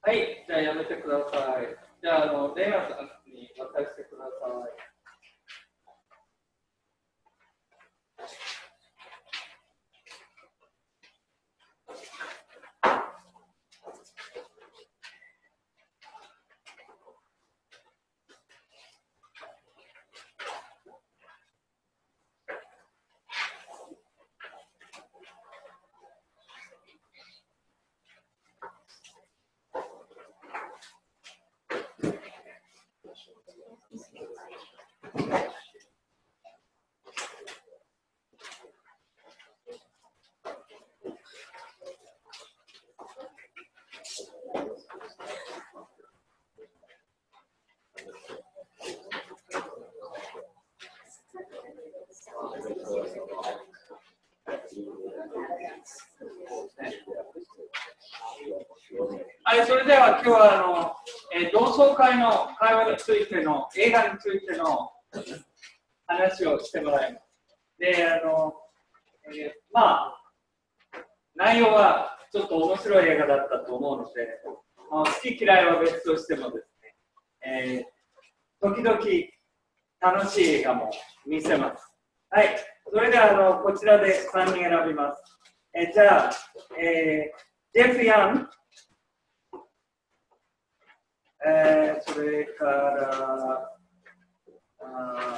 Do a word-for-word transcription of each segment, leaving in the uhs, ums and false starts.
はい、じゃあやめてください。じゃあ、あのレイナさんに渡してください。はい、それでは今日はあの、えー、同窓会の会話についての、映画についての話をしてもらいます。で、あの、えー、まあ、内容はちょっと面白い映画だったと思うので、まあ、好き嫌いは別としてもですね、えー、時々楽しい映画も見せます。はい、それではあのこちらでさんにん選びます。えー、じゃあ、えー、ジェフ・ヤン、えー、それから、あ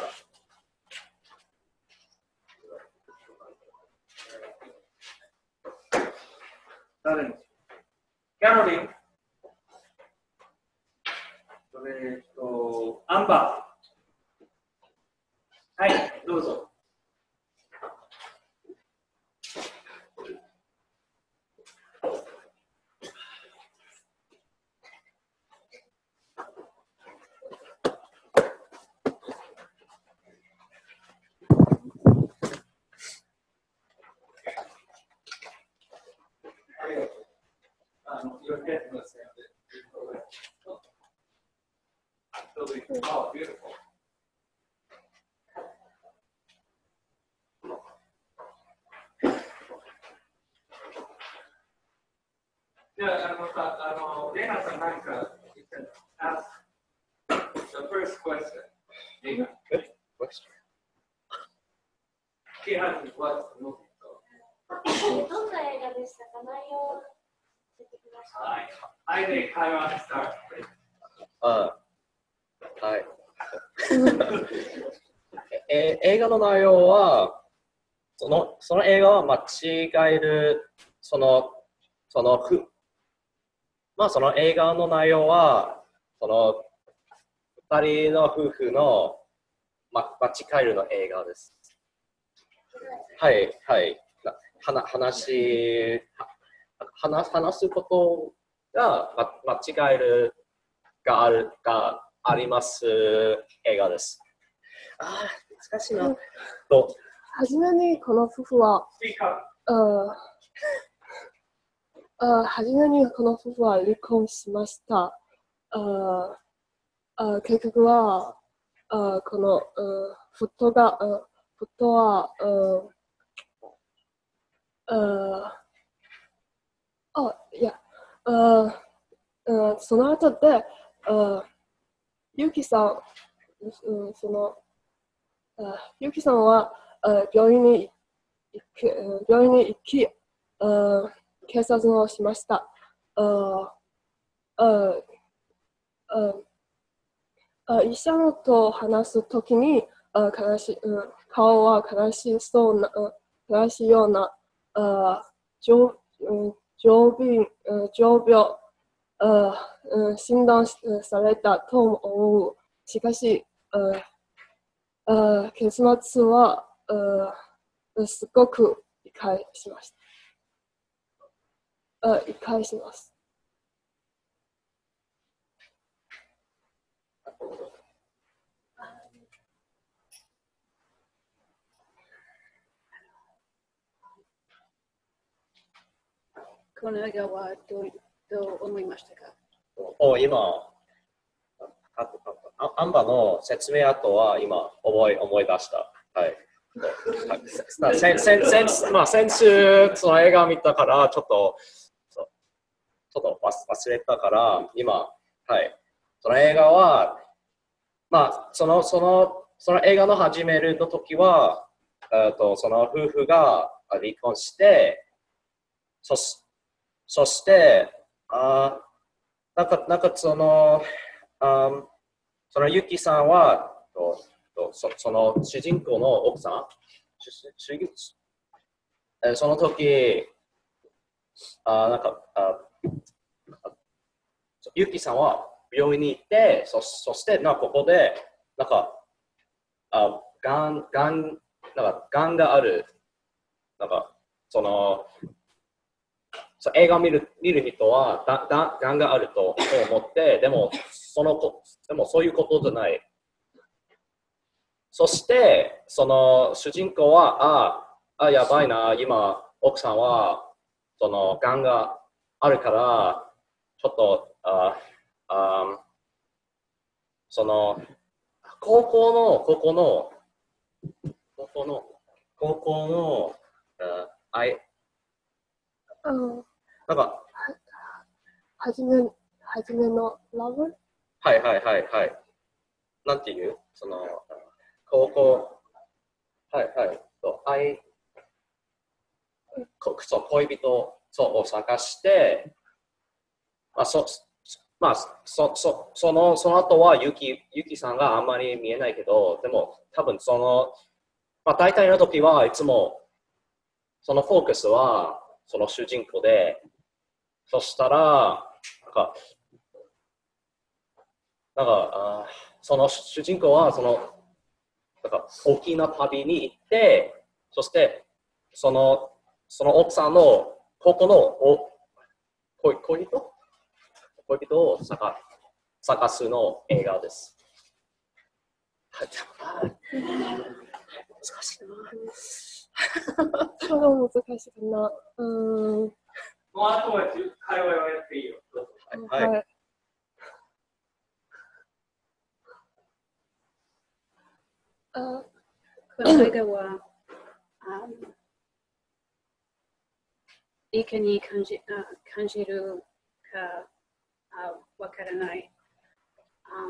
誰のキャロリン、それと、アンバー。はい、どうぞ。Oh, beautiful. Ask the first question. Good question. He hasn't watched the movie, so. どんな映画でしたか？内容教えてください。 I think I want to start. あはい。え映画の内容はそのその映画は間違えるそのそのふまあその映画の内容はその二人の夫婦の、ま、間違えるの映画です。はいはいは話話話すことが、ま、間違えるがあるがあります映画です。ああ難しいな。とはじめにこの夫婦は、ああはじめにこの夫婦は離婚しました。ああ結局はあこの夫が夫はああいやあその後であゆきさん、うん、そのあゆきさんはあ病院に行く病院に行きあ警察をしました。ああああ医者のと話すときにあ悲しい、うん、顔は悲しそうな、うん、悲しいようなあ常病常病あ、うん、診断されたと思う。しかし、あ結末はあすごく理解しました。あ理解します。 この映画はどうどう思いましたか？ お今アンバの説明後は今思い思い出した。はい。先先先まあ先週その映画を見たからちょっとちょっと忘れたから、今、はい。その映画は、まあ、その、その、その映画の始める時は、えっと、その夫婦が離婚して、そし、そして、あなんか、なんかその、あそのユキさんは、ととそその主人公の奥さん、主主えその時、あなんかあユキさんは病院に行って、そそしてなここで、なんか、あがん、がん、なんか、がんがある、なんか、その、そう映画を見る見る人はだだがんがあると思って、でもそのこでもそういうことじゃない。そしてその主人公はああやばいな、今奥さんはそのがんがあるからちょっとああその高校の高校の高校の高校のああいうんなんかはじめ、はじめのラブはいはいはいはい。なんていうその、高校、はいはい、と愛こそう恋人そうを探して、まあそまあ、そそそのその後はゆきゆきさんがあんまり見えないけど、でも多分その、まあ、大体の時はいつもそのフォークスはその主人公で、そしたら、なんか、なんかあその主人公はそのなんか大きな旅に行って、そしてそのその奥さんのここのお恋恋人恋人を探探すの映画です。難しいな。 超難しいな。うん。 もうあとは会話をやっていいよ。 はい。はい、 あこの映画は、あいかに感じあ感じるかあわからない。あ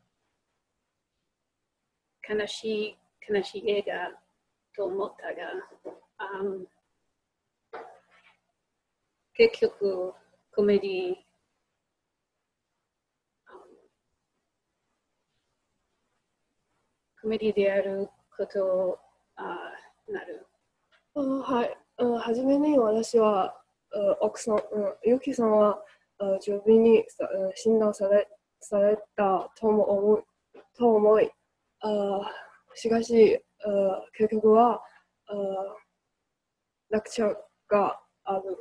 悲しい悲しい映画と思ったが、あ結局コメディコメディであることあなる。 あはい。はじめに私は、奥さん、ゆきさんは病院に診断されされたと思うと思い、あしかし、結局は落着がある。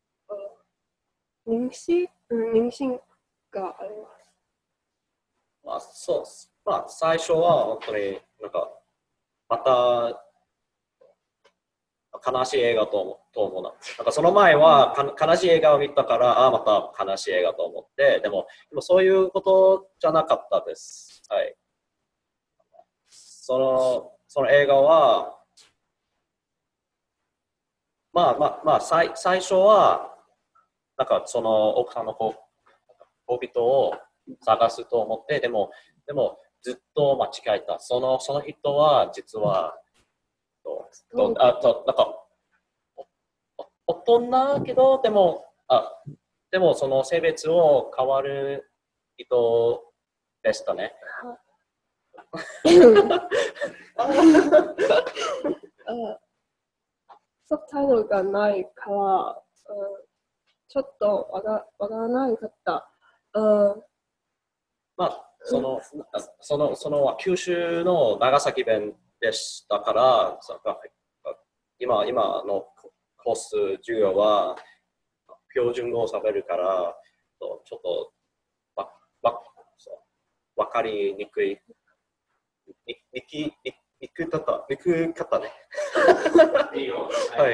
妊娠、妊娠があります。 まあ、そうまあ、最初は本当になんか、また悲しい映画と思と思うな。なんかその前はか悲しい映画を見たから、ああ、また悲しい映画と思って、でも、でもそういうことじゃなかったです。はい。その、その映画は、まあまあまあ、最最初は、なんかその奥さんの恋人を探すと思って、でも、でもずっと間違えた。そのその人は実は、とあとなんか大人けど、でも、あでもその性別を変わる人でしたね。 サブタイトルがないから、ちょっとわがわからなかった。 まあ、その、その、その九州の長崎弁でしたから、今、今のコース授業は標準語を喋るから、ちょっとわわわかりにくい。ににきににくかった、にくかったね。 いいよ。 はい。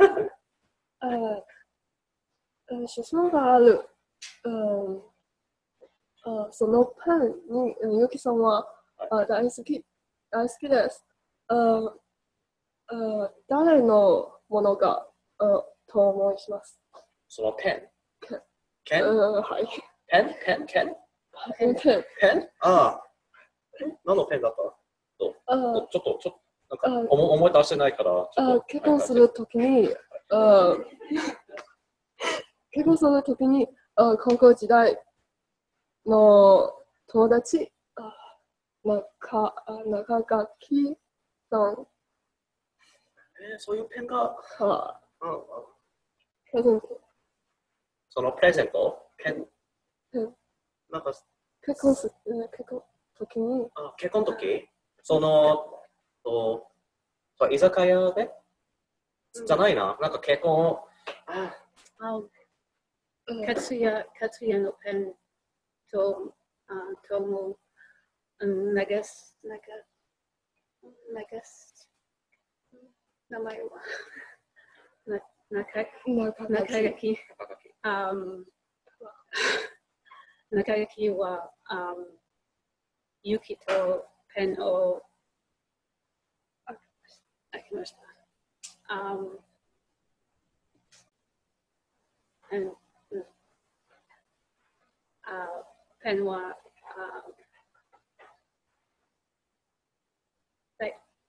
質問がある。うんあそのパンに、ゆきさんは、はい、あ大好き、大好きです。ああ誰のものがあと思います。 そのペンケンうん、はい。 ペンペンケンペン。 ペンああ。何のペンだったあちょっと、ちょっと、なんあか思思い出してないから、ちょっと。 あ結婚するときに、あ結婚するときに、あ高校時代の友達、あ中中垣さんえー、そういうペンが、 がうんうん、 プレゼント。 そのプレゼントペン、 うんなんか、 結婚する結婚ときに、 あ結婚の時その、とそう居酒屋で、じゃないな、なんか結婚、ああうんかつや、かつやのペンと、あとも、うん流す、なんか、流す、名前は、な中中中垣。 垣、あ中垣は、あ雪とペンを開きました。あペンあペンは、あ大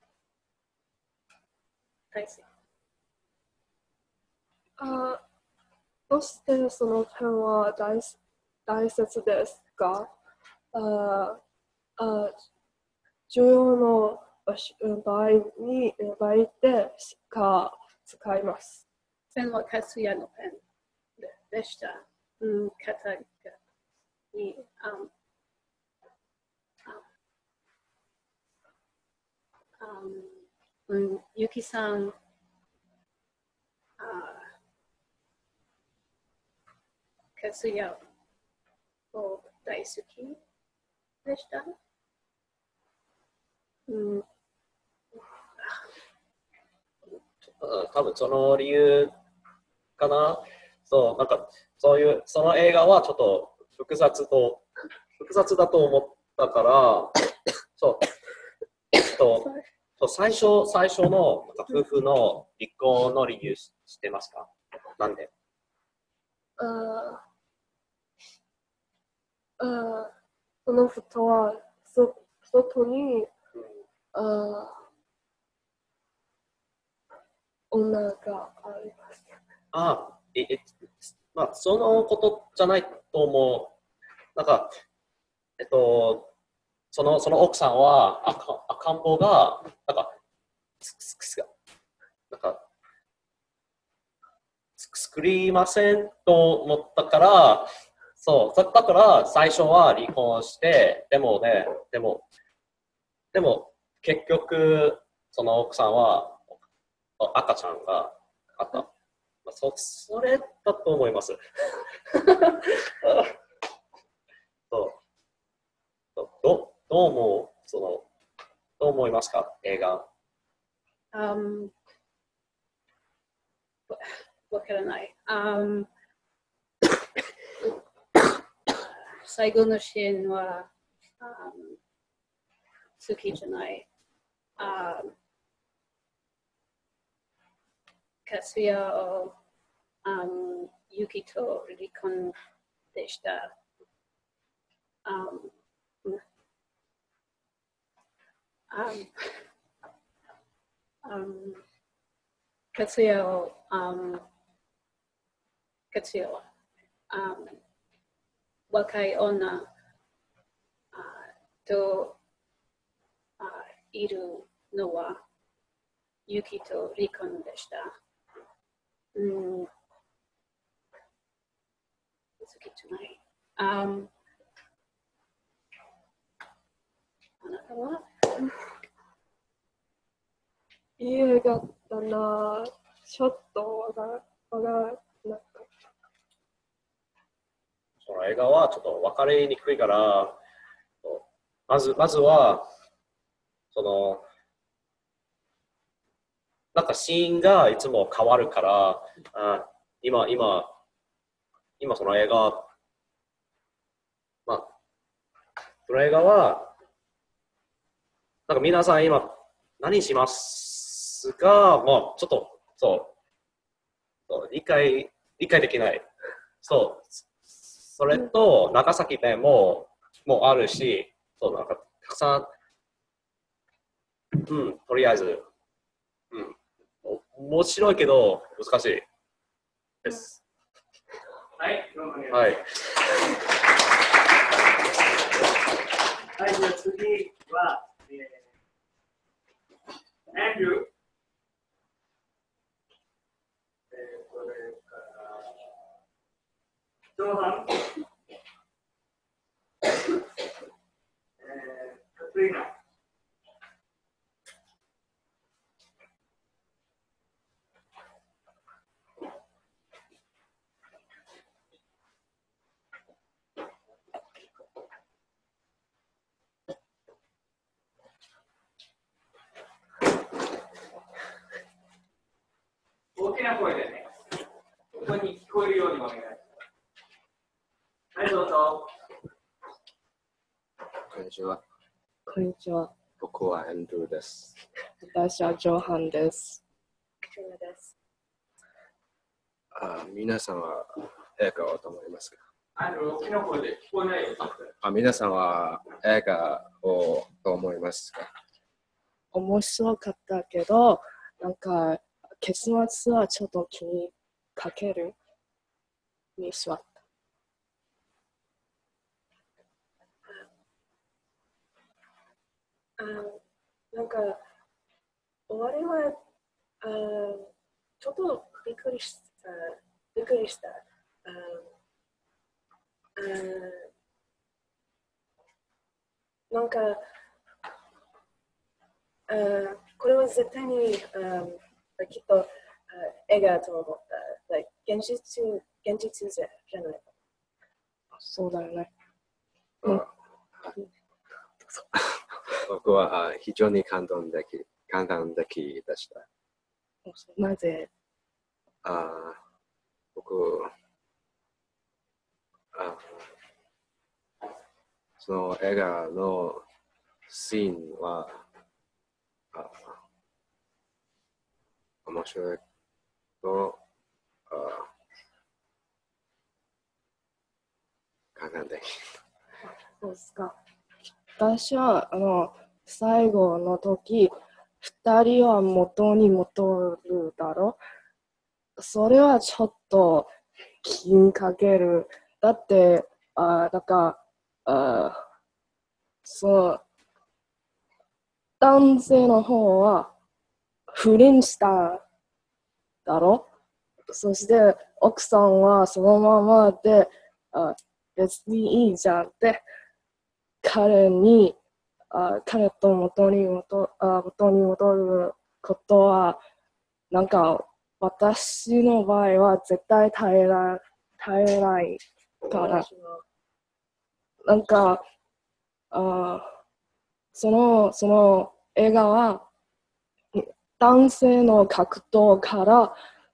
大切。 あどうしてそのペンは大大切ですか？ああ重要の場所場合に場合でしか使います。 ペンはカツヤのペンでした。うん、肩に、ああうん、ゆきさん、あカツヤを大好きでした。うん、 多分その理由かな。そう、なんか、そういう、その映画はちょっと複雑と、複雑だと思ったから、そう、とそう最初、最初のなんか夫婦の離婚の理由知ってますか？なんでああその人はそ外にあ女があります。 ああ、え、え、まあ、そのことじゃないと思う。なんか、えっと、その、その奥さんは赤、赤ん坊が、なんか、つつつなんか、つ作りませんと思ったから、そう、だだから最初は離婚して、でもね、でも、でも結局、その奥さんは赤ちゃんがあった。まあ、そそれだと思います。そうどどどう思うそのどう思いますか映画。 あわからない。あ最後のシーンはあ好きじゃない。あカスヤをあユキと離婚でした。あああカスヤをあカスヤはあ若い女あとあいるのはユキと離婚でした。うん、好きじゃない。ああなたはいい映画だな。ちょっとわからわからなかった。 その映画はちょっと分かりにくいから、まずまずはそのなんかシーンがいつも変わるから、あ今今今その映画、まあその映画はなんか皆さん今何しますか、もうちょっとそうそう理解理解できない。そうそれと長崎弁ももうあるし、そうなんかたくさん、うん、とりあえず、うん、面白いけど難しいです。 はい、どうもありがとう。 はい。 はい、じゃあ次は、えー、アンドリュー。えー、これから、ジョーハン。えー、カトリーナ。大きな声でね、ここに聞こえるようにお願いします。はい、どうぞ。 こんにちは。 こんにちは。 僕はアンドゥです。 私はジョーハンです。 ジュナです。 あ皆さんは映画をと思いますか？ あの、大きな声で聞こえないように。 あ皆さんは映画をと思いますか？ 面白かったけど、なんか結末はちょっと気にかけるにしまった。 あなんか終わりはあちょっとびっくりした。びっくりした。ああなんかあこれは絶対にあきっとあ映画と思った。現実現実じゃない。 そうだよね。 うん、僕は非常に感動的、感動的でした。 なぜ？ あ僕あ、その映画のシーンはあ面白いとあ感動的。 そうですか。私はあの最後の時、二人は元に戻るだろう。それはちょっと気にかける。だって、あなんかあそう、男性の方は不倫しただろ。そして奥さんはそのままで、あ別にいいじゃんって彼にあ彼と元に戻あ元に戻ることはなんか私の場合は絶対耐えら耐えないからなんかあそのその映画は男性の格闘から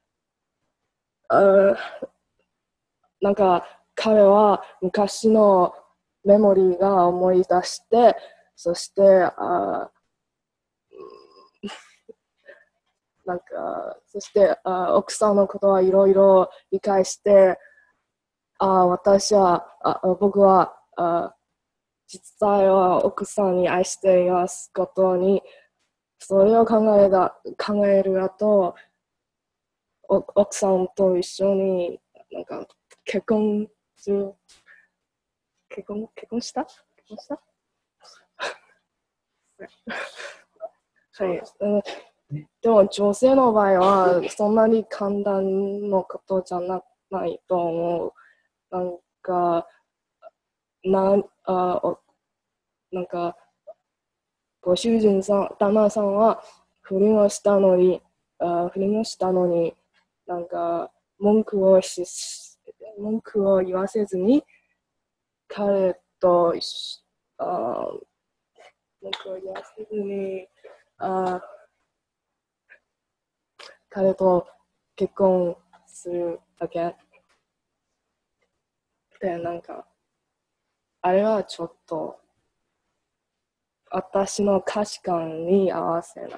あなんか彼は昔のメモリーが思い出して、そしてあなんかそしてあ奥さんのことはいろいろ理解して、あ私はあ僕はあ実際は奥さんに愛していますことにそれを考えた考える後奥さんと一緒になんか結婚する結婚結婚した結婚したはい、うん。でも女性の場合はそんなに簡単なことじゃなないと思う。なんかなんあなんかご主人さん旦那さんは不倫をしたのにあ不倫をしたのになんか文句をし文句を言わせずに彼とあ文句を言わせずにあ彼と結婚するだけでなんかあれはちょっと私の価値観に合わせない。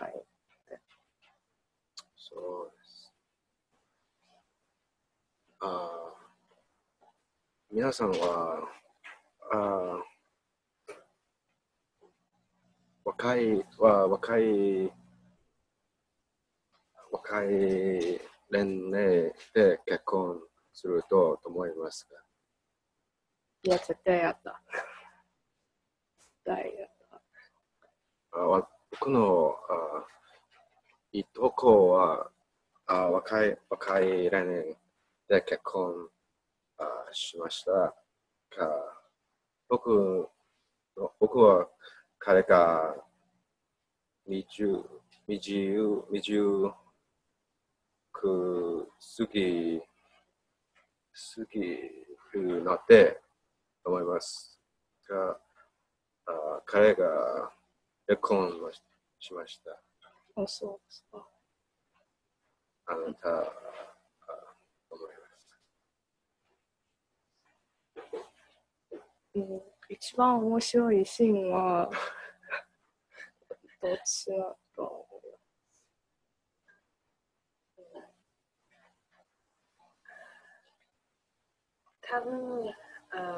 そうです。あ皆さんはあ若いは若い若い年齢で結婚すると思いますか？ いや、絶対やった。絶対やった。 あ僕のあいとこはあ若い若い年齢で結婚あしましたが、僕の僕は彼がにじゅう、にじゅう、にじゅうく過ぎ、過ぎるなって思いますが、あ彼が離婚をしました。 あ、そうですか。 あなた、あ思います。 うん、一番面白いシーンは、どっちだと思う？多分、あ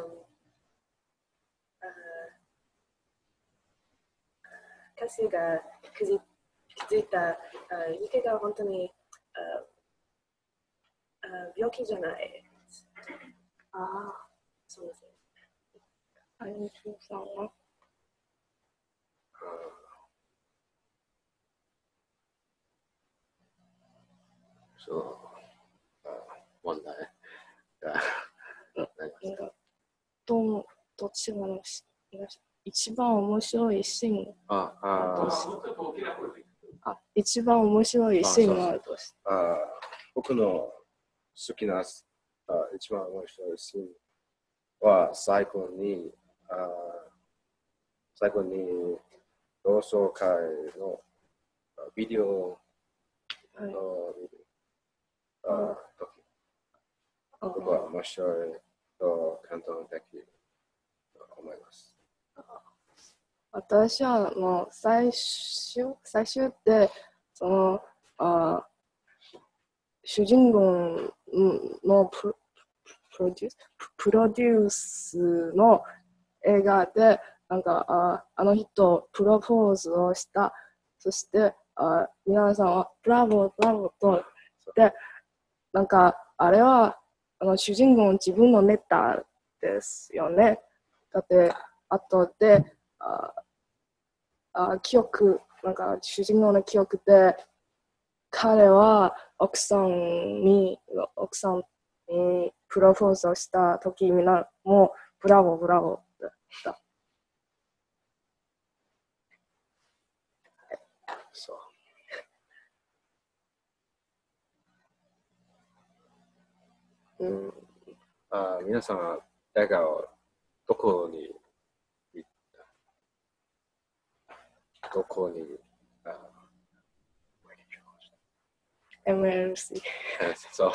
歌詞が気づ気づいた、あユキが本当にああ病気じゃない。ああ、そうですね。あゆみさんはそう、問題がなりました。 どどっちが一番面白いシーンあああ一番面白いシーンはどうしあ僕の好きなあ一番面白いシーンは最後にあ最後に同窓会のビデオの、はい、あ時僕は面白いと感動的と思います。 私はもう最終最終ってそのあ主人公のプロデュースプロデュースの映画でなんかああの人プロポーズをした。そしてあ皆さんはブラボーブラボーとでなんかあれはあの主人公自分のネタですよね。だって後でああ記憶なんか主人公の記憶で彼は奥さんに奥さんにプロポーズをした時みんなもうブラボーブラボーだった。 そう。うん、あ皆さんは映画をどこに行ったどこにあエムエルシーそう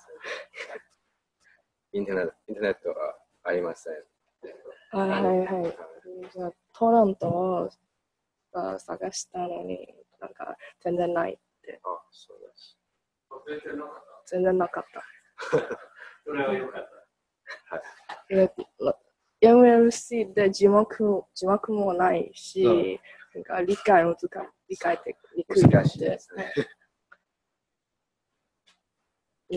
インターネット、インターネットはありません。 はいはいはい。じゃあトロントを探したのになんか全然ないって。 あ、そうです。 全然なかった。 それはよかった。 はい。エムエルシー で字幕字幕もないし、うん、なんか理解難しい理解でき難しいですね。 うん、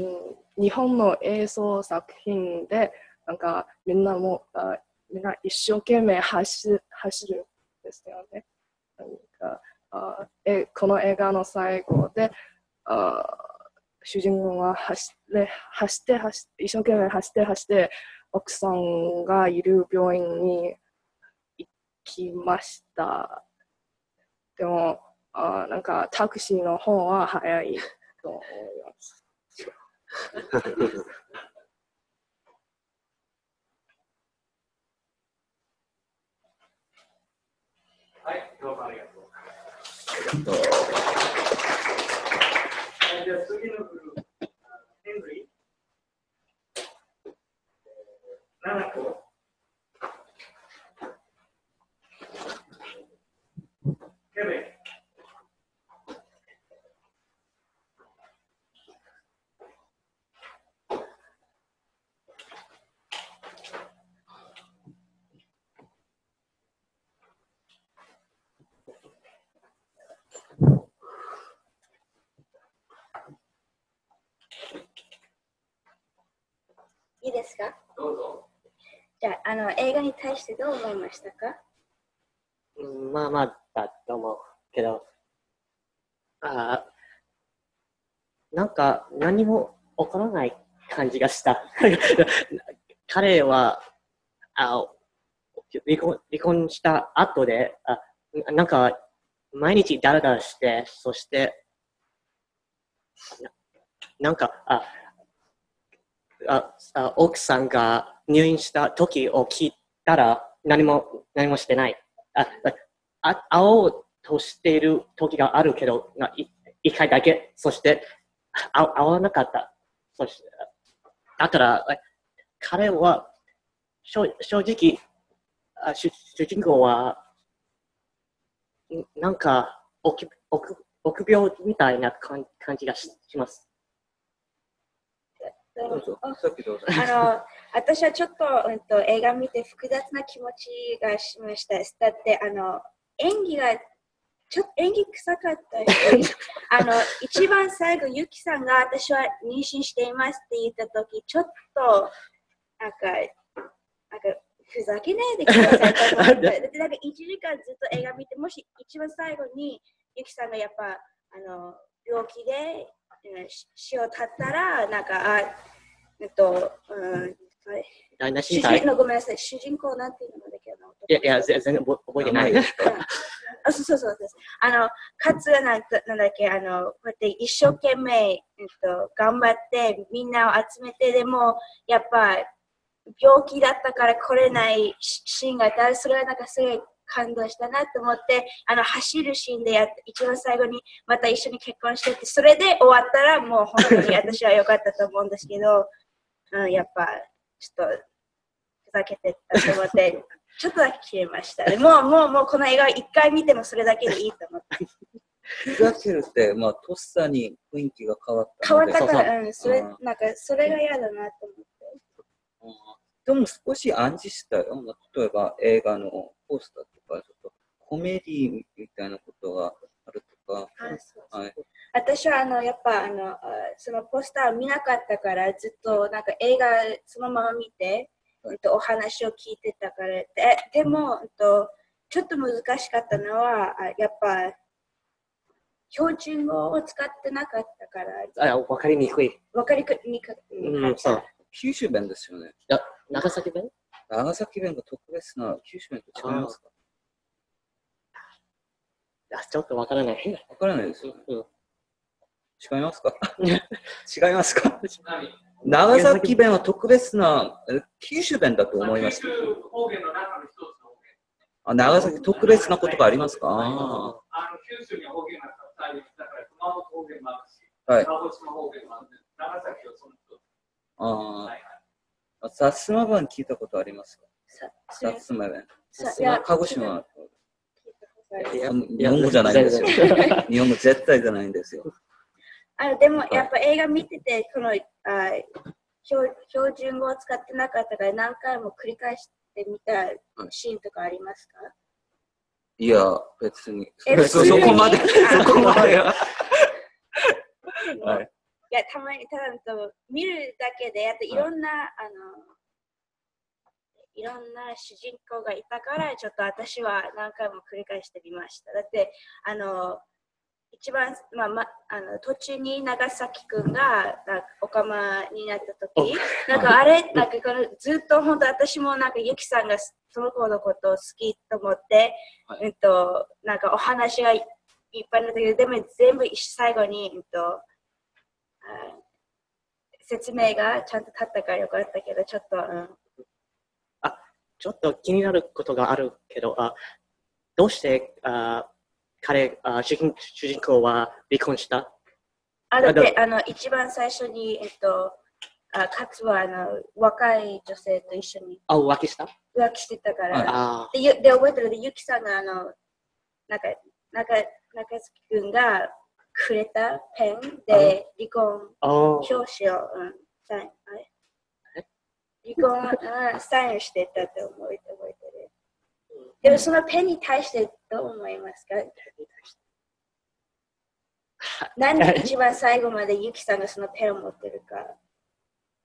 日本の映像作品でなんかみんなもあみんな一生懸命走る走るんですよね。なんかあえこの映画の最後であ主人公は走って走って走って一生懸命走って走って奥さんがいる病院に行きました。でもあなんかタクシーの方は早いと思います。 はい、どうもありがとう。 ありがとう。 じゃあ次のグループ、ヘンリー、ナナコ、ケビン。 ですか？ どうぞ。 じゃあ、あの映画に対してどう思いましたか？ うん、まあまあだと思うけど、あなんか何も起こらない感じがした。彼はあ離婚離婚した後であなんか毎日ダラダラして、そしてななんかあああ奥さんが入院した時を聞いたら何も何もしてない。ああ会おうとしている時があるけど、い一回だけ、そして会会わなかった。そしてだから彼は正正直あ主、主人公はなんか臆臆臆病みたいな感じがします。 どうぞ。あの私はちょっと、うん、と映画見て複雑な気持ちがしました。だってあの演技がちょっと演技臭かったし、あの一番最後ユキさんが私は妊娠していますって言った時ちょっとなんかなんかふざけないでくださいと思って、だってなんかいちじかんずっと映画見て、もし一番最後にユキさんがやっぱあの病気で死を絶ったら、なんか、あ、えっと、うん、主人のごめんなさい、主人公なんていうのだっけな。 いやいや、全然覚えてないです。 あ、そうそうそうです。あの、かつなんなんだっけ、あの、こうやって一生懸命、えっと、頑張ってみんなを集めて、でも、やっぱ、病気だったから来れないシーンがあったら、それはなんかすごい感動したなと思って、あの走るシーンでやって一番最後にまた一緒に結婚してって、それで終わったらもう本当に私は良かったと思うんですけど、うん、やっぱちょっとふざけてたと思ってちょっとだけ消えました。でもうもうもうこの映画一回見てもそれだけでいいと思って。 ふざけるって、まあ、とっさに雰囲気が変わった変わったから、うん、それなんかそれが嫌だなと思って。 でも少し暗示したよ。例えば映画のポスターとか、ちょっとコメディみたいなことがあるとか。 はい、私はあのやっぱあのそのポスターを見なかったからずっとなんか映画そのまま見て、はい、お話を聞いてたから。で、でもちょっと難しかったのはやっぱ標準語を使ってなかったから。 あ、わかりにくい。 わかりにくい。 うん、そう。 九州弁ですよね。 いや、長崎弁？ 長崎弁が特別な九州弁と違いますか？ あ、ちょっとわからない。 わからないですよね。うん、違いますか？違いますか？長崎弁は特別な九州弁だと思います。九州方言の中の一つの方言。あ、長崎特別なことがありますか？ああの九州に方言がたくさんあります。だから熊本方言もあるし、 はい、 鹿児島方言もある。長崎はその一つ。 ああ、はいはい、薩摩弁聞いたことありますか？薩摩弁。鹿児島。日本語じゃないんですよ。日本語絶対じゃないんですよ。 あのでもやっぱ映画見てて、このあ標標準語を使ってなかったから何回も繰り返してみたシーンとかありますか？ いや、別に。そこまで。そこまでは。 はい。いや、たまにただと見るだけで、あといろんな、はい、あのいろんな主人公がいたから、ちょっと私は何回も繰り返してみました。だって、あの一番、まあま、あの途中に長崎くんがオカマになった時、なんかあれ、なんかこのずっと本当私もなんかユキさんがその子のことを好きと思って、はい、えっと、なんかお話がいっぱいあったけど、でも全部最後に、えっと、説明がちゃんと立ったからよかったけど、ちょっと、うん、 あ、ちょっと気になることがあるけど、あどうしてあ彼あ主人、主人公は離婚した？ あだってあの一番最初に、えっと、あかつはあの若い女性と一緒にあ浮気した浮気してたから、 あでで覚えてるで、ゆきさんがあのなんか中中月君がくれたペンで離婚表紙を、うん、サイン離婚、うん、サインしてたと思い覚えてる。でもそのペンに対してどう思いますか？なんで一番最後までユキさんがそのペンを持ってるか。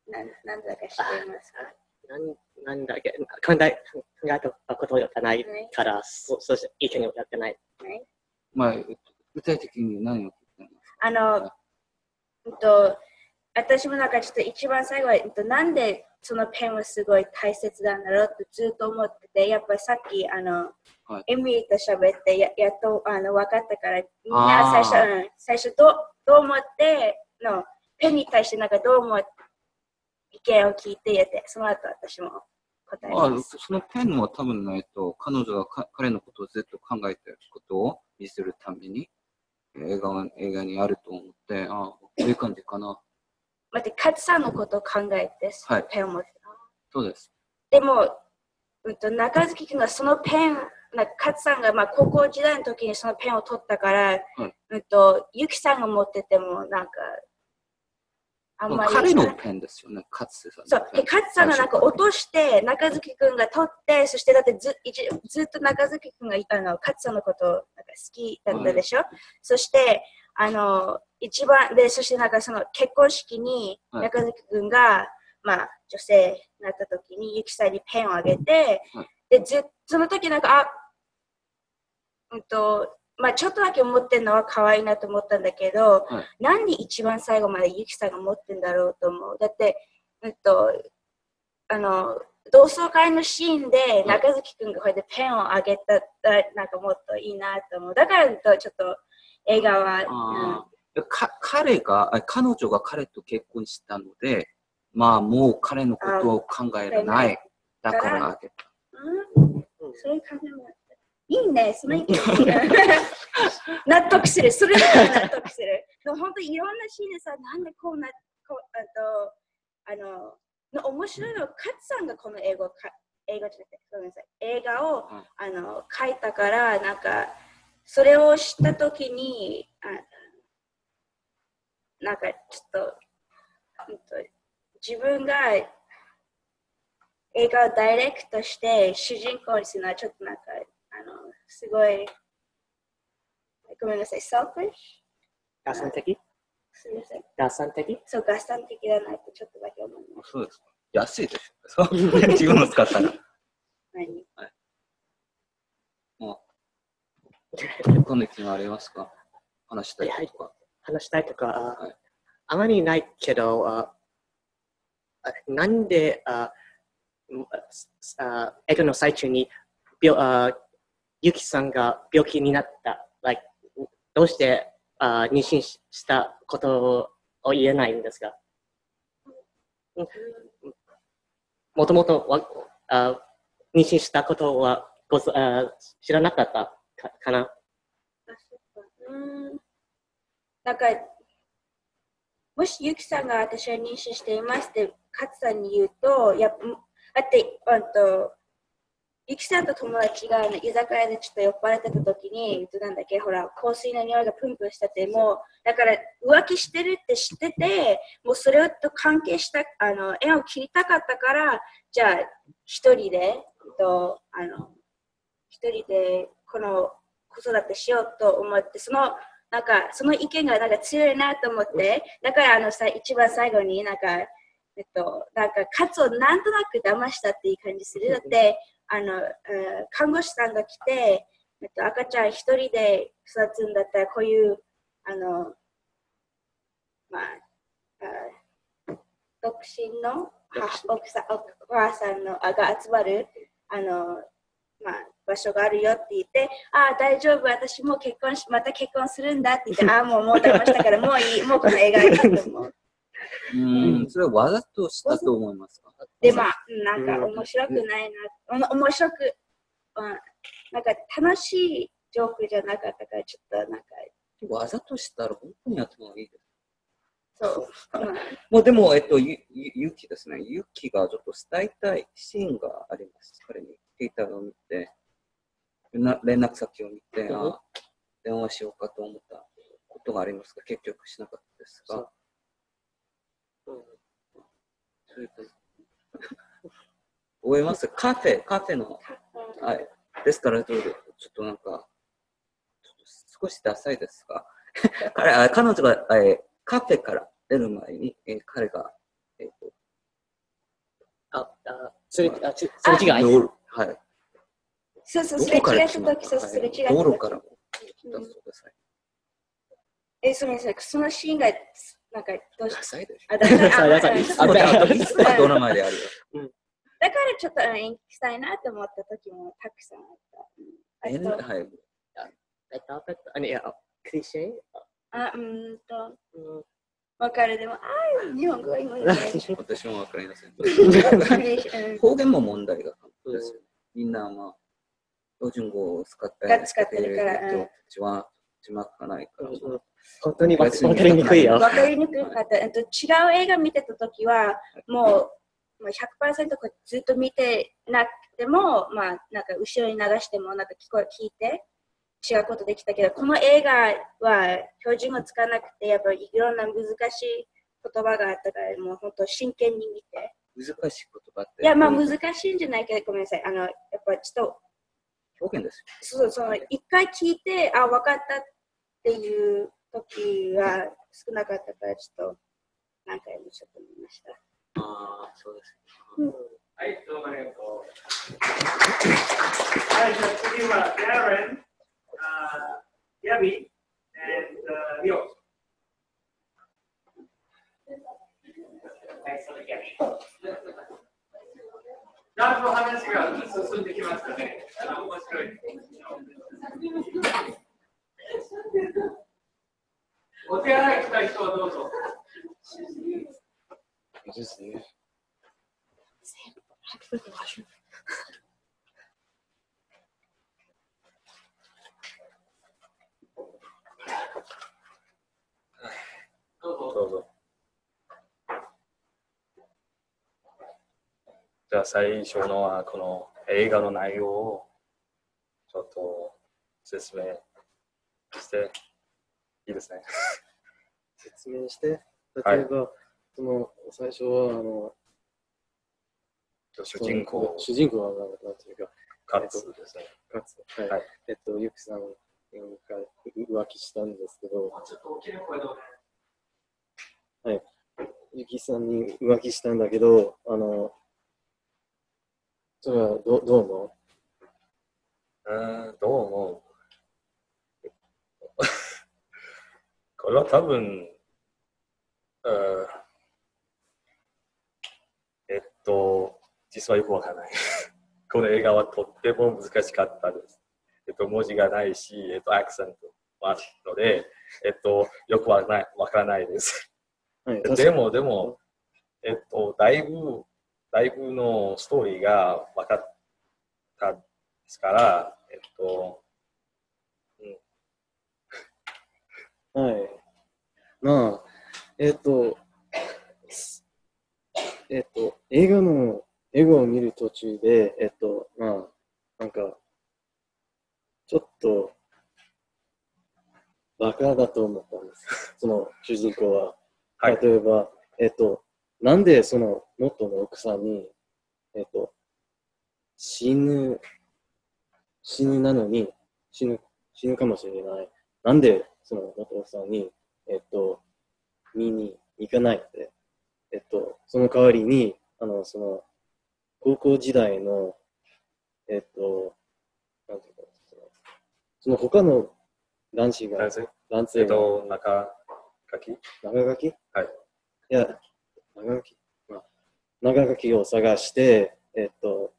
なんなんだか知っていますか？ なんなんだっけ、考え考えたことをやってないから、そそうして意見をやってない。 はい、 まあ、具体的に何を言ってますか？ あの、うんと、私もなんかちょっと一番最後は、うんと、なんでそのペンはすごい大切なんだろうってずっと思ってて、やっぱりさっき、あの、はい、エミリーと喋ってや、やっとあの分かったから、みんな最初、うん、最初どうどう思っての、ペンに対してなんかどう思って意見を聞いてやって、その後私も答えます。 あ、そのペンは多分ね、えっと、彼女がか彼のことをずっと考えていることを見せるために映画映画にあると思って、あ、こういう感じかな。 待って、勝さんのことを考えて、はい、ペンを持ってた。 そうです。 でも、うんと、中月君がそのペン、勝さんがまあ高校時代の時にそのペンを取ったから、はい、うんと、ゆきさんが持っててもなんか、 あんまり彼のペンですよね、勝さん。 そう、で、勝さんがなんか落として、中月君が取って、そしてだってずずっと中月君があの勝さんのことをなんか好きだったでしょ、はい、そして、あの、一番、で、そしてなんかその結婚式に中月君が、はい、まあ女性になった時にゆきさんにペンをあげて、はい、で、ずその時なんか、あ、うんと、まあちょっとだけ持ってるのは可愛いなと思ったんだけど、はい、なんで一番最後までゆきさんが持ってるんだろうと思う。だって、うんと、あの、同窓会のシーンで中月君がこうやってペンをあげたら、なんかもっといいなと思う。だからちょっと映画は、 うん、か彼が、彼女が彼と結婚したので、まあもう彼のことを考えられない。だからあげた。 うん、そういう感じもいいね、その意見納得する、それだ納得する。でも本当にいろんなシーンでさ、なんでこうな、こうあと、あの、の面白いのは、勝さんがこの英語か、映画じゃなくて、ごめんなさい、映画を、うん、あの書いたから、なんか、それを知ったときに、あ、なんかちょっと、自分が映画をダイレクトして主人公にするのはちょっとなんか、あの、すごい、ごめんなさい、selfish？ 合算的？ すみません。 合算的？ そう、合算的だなってちょっとだけ思います。 そうですか。安いでしょ。そう自分の使ったら。 何？ はい。もう、他の意見はありますか？話したいとか。 話したいとか、はい、あまりないけど、あなんでああ映画の最中にあゆきさんが病気になった、like、どうしてあ妊娠したことを言えないんですか？もともと妊娠したことはごあ知らなかったか、かな？ うん、なんかもしゆきさんが私は妊娠していますって勝さんに言うと、やっだって、うんと、ゆきさんと友達が居酒屋でちょっと酔っ払ってた時に、なんだっけ、ほら、香水の匂いがプンプンしてて、もう、だから浮気してるって知ってて、もうそれと関係した、あの、縁を切りたかったから、じゃあ、一人で、と、あの、一人でこの子育てしようと思って、その、なんか、その意見がなんか強いなと思って、だからあのさ、一番最後になんか、えっと、なんか、カツをなんとなく騙したっていう感じする。だって、あの、看護師さんが来て、えっと、赤ちゃん一人で育つんだったら、こういう、あの、まあ、あ独身の奥さん、お母さんのあが集まる、あの、まあ、場所があるよって言って、ああ、大丈夫、私もう結婚し、また結婚するんだって言って、ああ、もう、もう騙したから、もういい、もうこの映画いいと思う。 うん、それはわざとしたと思いますか？ で、まあ、なんか面白くないな、面白く、うん、なんか楽しいジョークじゃなかったから、ちょっとなんか。 わざとしたら本当に頭がいいです。 そう。まあ、 もうでも、えっと、ゆ、ゆきですね。ゆきがちょっと伝えたいシーンがあります。彼にデータを見て、連絡先を見て、うん、あ電話しようかと思ったことがありますが、結局しなかったですが。覚えますカフェ、カフェの、はい。ですから、ちょっとなんか、ちょっと少しダサいですが、彼彼女が、えー、カフェから出る前に、えー、彼が、えーと、 あ、あ、それ、あ、ちそれ違い。 道路、はい。 そうそう、 どすれ違ったこから来ま時、そう、すれ違った時。 道路から来たそうですね。 え、その、そのシーンが、なんか、どうしダサいでしょ。 あ、だから、あダサいあダサいああといつもドラマであるよ。 だからちょっと演技したいなと思った時もたくさんあった。 えあと、 はい。 えっと、あと、あ、いや、クリシェあ、うーんと、 うんわかるでも、あー、日本語は今ね。 私もわかりません。 うん方言も問題がですよ。みんな、まあ、標準語を使って使ってるから人たちは字幕がないから。 本当にわかりにくいよ。 わかりにくかった。えっと、違う映画見てたときは、もう、まあ、ひゃくパーセント ずっと見てなくても、まあ、なんか後ろに流しても、なんか聞こえ、聞いて、違うことできたけど、この映画は標準語使わなくて、やっぱりいろんな難しい言葉があったから、もう本当真剣に見て。 難しい言葉って。 いや、まあ難しいんじゃないけど、ごめんなさい。あの、やっぱちょっと、 表現ですよ。そう、その、一回聞いて、あ、分かったっていう時は少なかったから、ちょっと何回もちょっと見ました。 ああ、そうです。 うん、 はい、どうもありがとう。はい、じゃあ次は、Darren、uh, Gabby, and uh, Leo. はい、それ Gabby。だんだん話が進んできましたね。面白い。お手洗いしたい人はどうぞ。 ですね。 どうぞ。 どうぞ。じゃあ最初のはこの映画の内容をちょっと説明していいですね。 説明して、例えば、はい、その最初はあの主人公主人公は何ていうか、 カツですね。 カツ。はい。はい、えっと、ゆきさんが浮気したんですけど、 ちょっと大きな声で。 はい。ゆきさんに浮気したんだけど、あの、それはどどう思ううん、どう思うこれは多分、うえっと、実はよくわからない。この映画はとっても難しかったです。えっと、文字がないし、えっと、アクセントもあるので、えっと、よくわからない、わからないです。はい、でも、でも、えっと、だいぶ、だいぶのストーリーが分かったですから、えっと、 うん、はい。まあ、えっと、えっと、映画の、映画を見る途中で、えっと、まあ、なんか、ちょっと、バカだと思ったんです。その主人公は。はい、例えば、えっと、なんでその元の奥さんに、えっと、死ぬ、死ぬなのに、死ぬ、死ぬかもしれない。なんでその元奥さんに、えっと、見に行かないって。えっと、その代わりに、あの、その、高校時代の、えっと、なんていうか、その、その他の男子が、 男性男性えっと、中書き中書きはい。 いや、中書き、まあ、中書きを探して、えっと、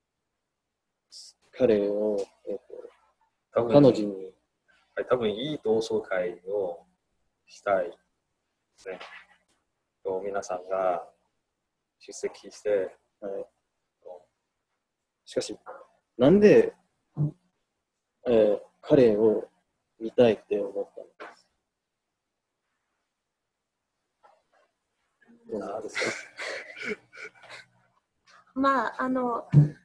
彼を、えっと、彼女に、 はい、多分いい同窓会をしたいですね。と皆さんが出席して、はい、 しかし、なんで、えー、彼を見たいって思ったんです。どうなんですかまあ、あの、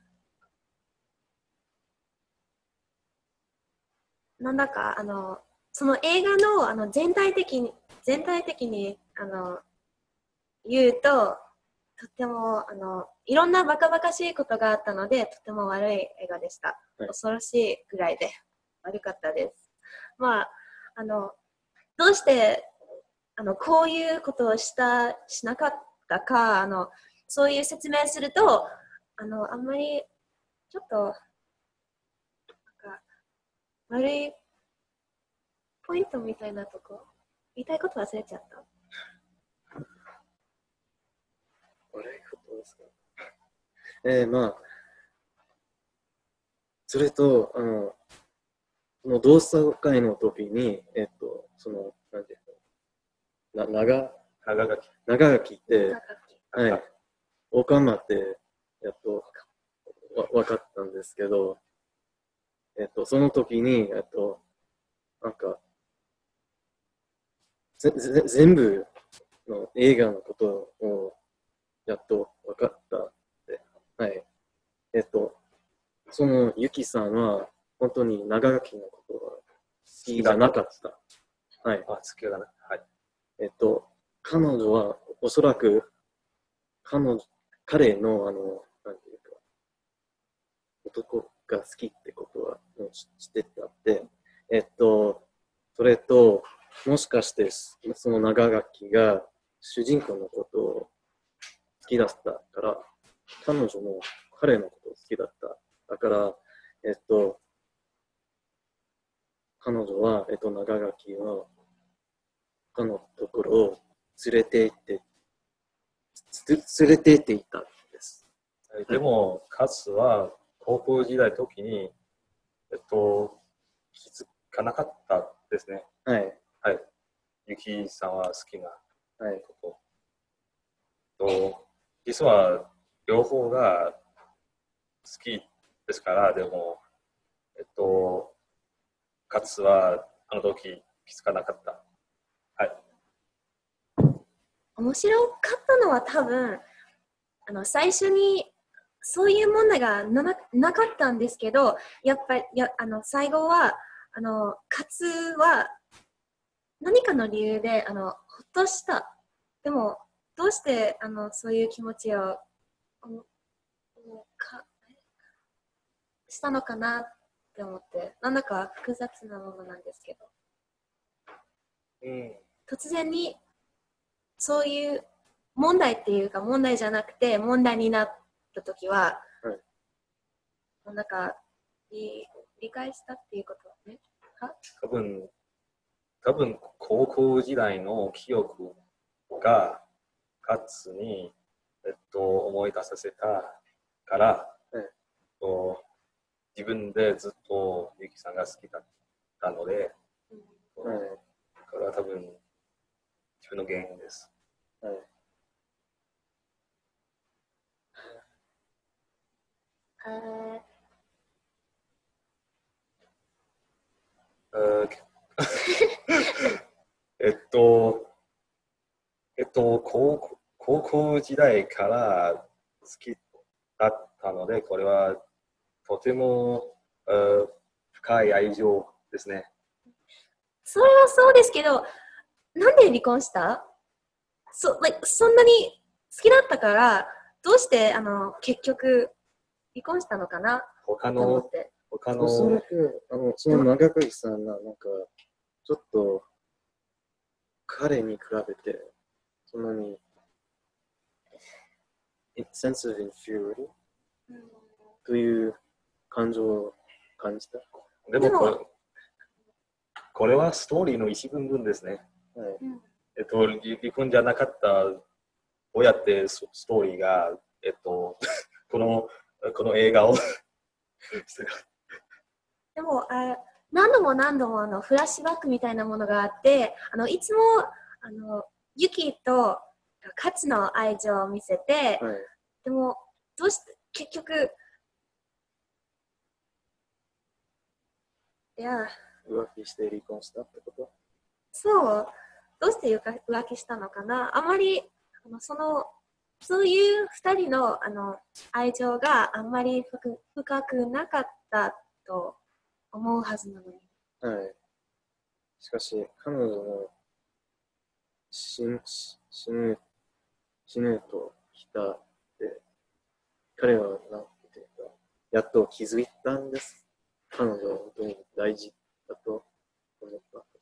なんだか、あの、その映画の、あの全体的に、全体的に、あの、言うと、とても、あの、いろんなバカバカしいことがあったので、とても悪い映画でした。はい、恐ろしいぐらいで悪かったです。まあ、あの、どうして、あの、こういうことをした、しなかったか、あの、 そういう説明すると、あの、あんまり、ちょっと、なんか、悪いポイントみたいなとこ、言いたいこと忘れちゃった。 悪いことですか。えー、まあ、それと、あの、その同窓会の時に、えっと、その、なんていうの、な長長垣。 長垣って、 長はい、オカマって、やっとわ分かったんですけど、えっと、その時に、えっと、なんか、ぜぜ全部の映画のことをやっと分かったって。はい。えっと、そのユキさんは本当に長垣のことが好きじゃなかった。はい。 あ、好きだな。はい。 えっと、彼女はおそらく彼女、彼のあの、なんていうか、男が好きってことはもう知ってたって、えっと、それと、もしかしてその長垣が主人公のことを好きだったから、彼女も彼のことを好きだった。だから、えっと、彼女は、えっと、長垣の他のところを連れて行って、連れて行っていたんです。 でも、カツは高校時代の時に、えっと、気づかなかったですね。 はい。 はい。ユキさんは好きなこと。はい、と実は両方が好きですから、でも、えっと、カツはあの時気づかなかった。はい。 面白かったのは多分、あの最初にそういう問題が な, なかったんですけど、やっぱりやあの最後はあのカツは何かの理由であのほっとした。でもどうしてあのそういう気持ちをかしたのかなって思って、なんだか複雑なものなんですけど、うん、突然にそういう問題っていうか問題じゃなくて問題になったときは、はい、なんか理理解したっていうことはね。 多分、多分高校時代の記憶がカツに、えっと、思い出させたから、はい、と自分でずっとユキさんが好きだったので、うん、これは多分自分の原因です。はい、えっと、えっと高校、高校時代から好きだったので、これはとても深い愛情ですね。 それはそうですけど、なんで離婚した？ So, like, そんなに好きだったから、どうしてあの結局離婚したのかな？ 他の、他の。 おそらく、あのその長垣さんがなんか、ちょっと彼に比べて、そんなに、sense of inferiority、うん、という感情を感じた。 でもこれ、これはストーリーの一部分ですね。はい、えっと、離婚じゃなかったどうやってストーリーが、えっと、この、この映画をでもあ何度も何度もあのフラッシュバックみたいなものがあって、あのいつもあのユキとカツの愛情を見せて、はい、でもどうして結局いや浮気して離婚したってこと？ そうどうして浮気したのかな。あまりあのそのそういう二人のあの愛情があんまり 深, 深くなかったと思うはずなのに。 はい。しかし彼女の死ぬ死ぬ死ぬと来たって彼はなんていうかやっと気づいたんです。彼女は本当に大事だと思ったんです。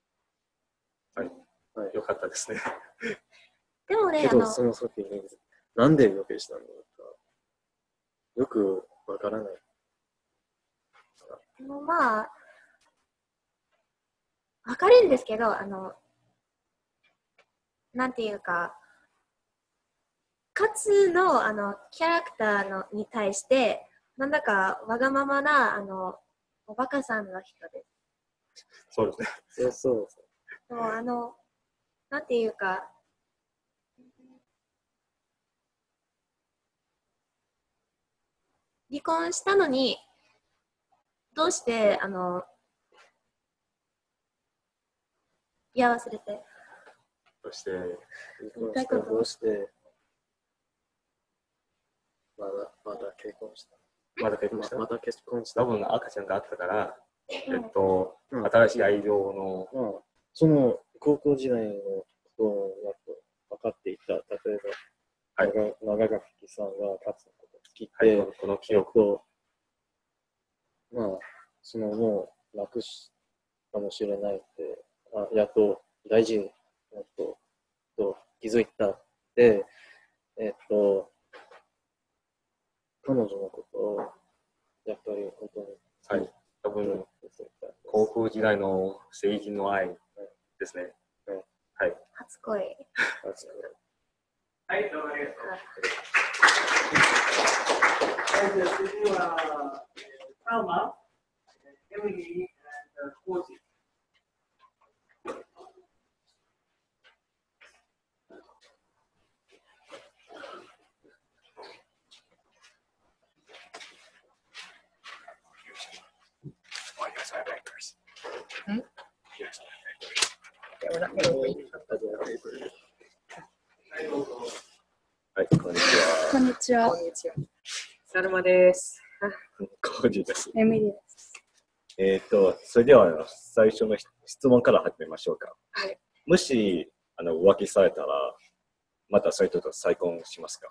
はい。はい、 よかったですね。 でもね、 けどその時になんで浮気したのかよくわからない。 でもまあ、わかるんですけど、あの、なんていうか、勝のあのキャラクターのに対して、なんだかわがままなあのおバカさんの人です。 そうですね。そうそうそう。 でもあの、なんていうか、離婚したのに、どうして、あの、いや、忘れて。 どうして、 言いたいことどうして、まだ、まだ結婚した。 まだ結婚したまだ結婚した。 多分赤ちゃんがあったから、 うん、 えっと、 うん、 新しい愛情の、 うん、その高校時代のことをやっと分かっていた。例えば、はい、長垣さんが勝つのことを好きで、はい、この記憶を、まあ、そのもうなくすかもしれないって、あやっと大事になっとと気づいたって、えっと、彼女のことをやっぱり本当に、 はい、多分高校時代の成人の愛ですね。 はい。 はい、 初恋。 初恋。 はい、どうもありがとう。はい、じゃあ次は、サウマ、エミリー、コージ。 はい、こんにちは。 こんにちは。 こんにちは。サルマです。 コージです。 エミリーです。 えっと、それでは最初の質問から始めましょうか。 はい。 もしあの浮気されたら、またそれと再婚しますか？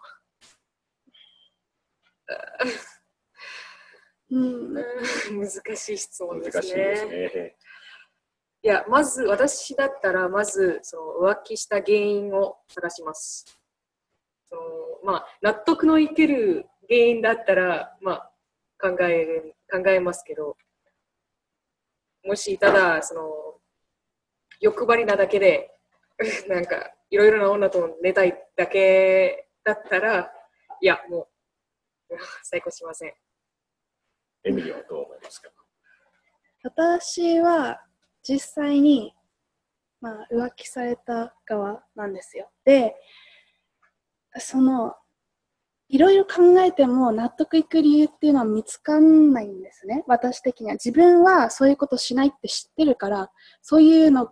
うん、難しい質問ですね。 難しいですね。 いや、まず私だったら、まずその浮気した原因を探します。そのまあ、納得のいける原因だったら、まあ、考える、考えますけど、もしただその欲張りなだけで、なんかいろいろな女と寝たいだけだったら、いや、もう再婚しません。 エミリーはどう思いますか？ 私は実際に、まあ、浮気された側なんですよ。で、そのいろいろ考えても納得いく理由っていうのは見つかんないんですね。私的には自分はそういうことしないって知ってるから、そういうの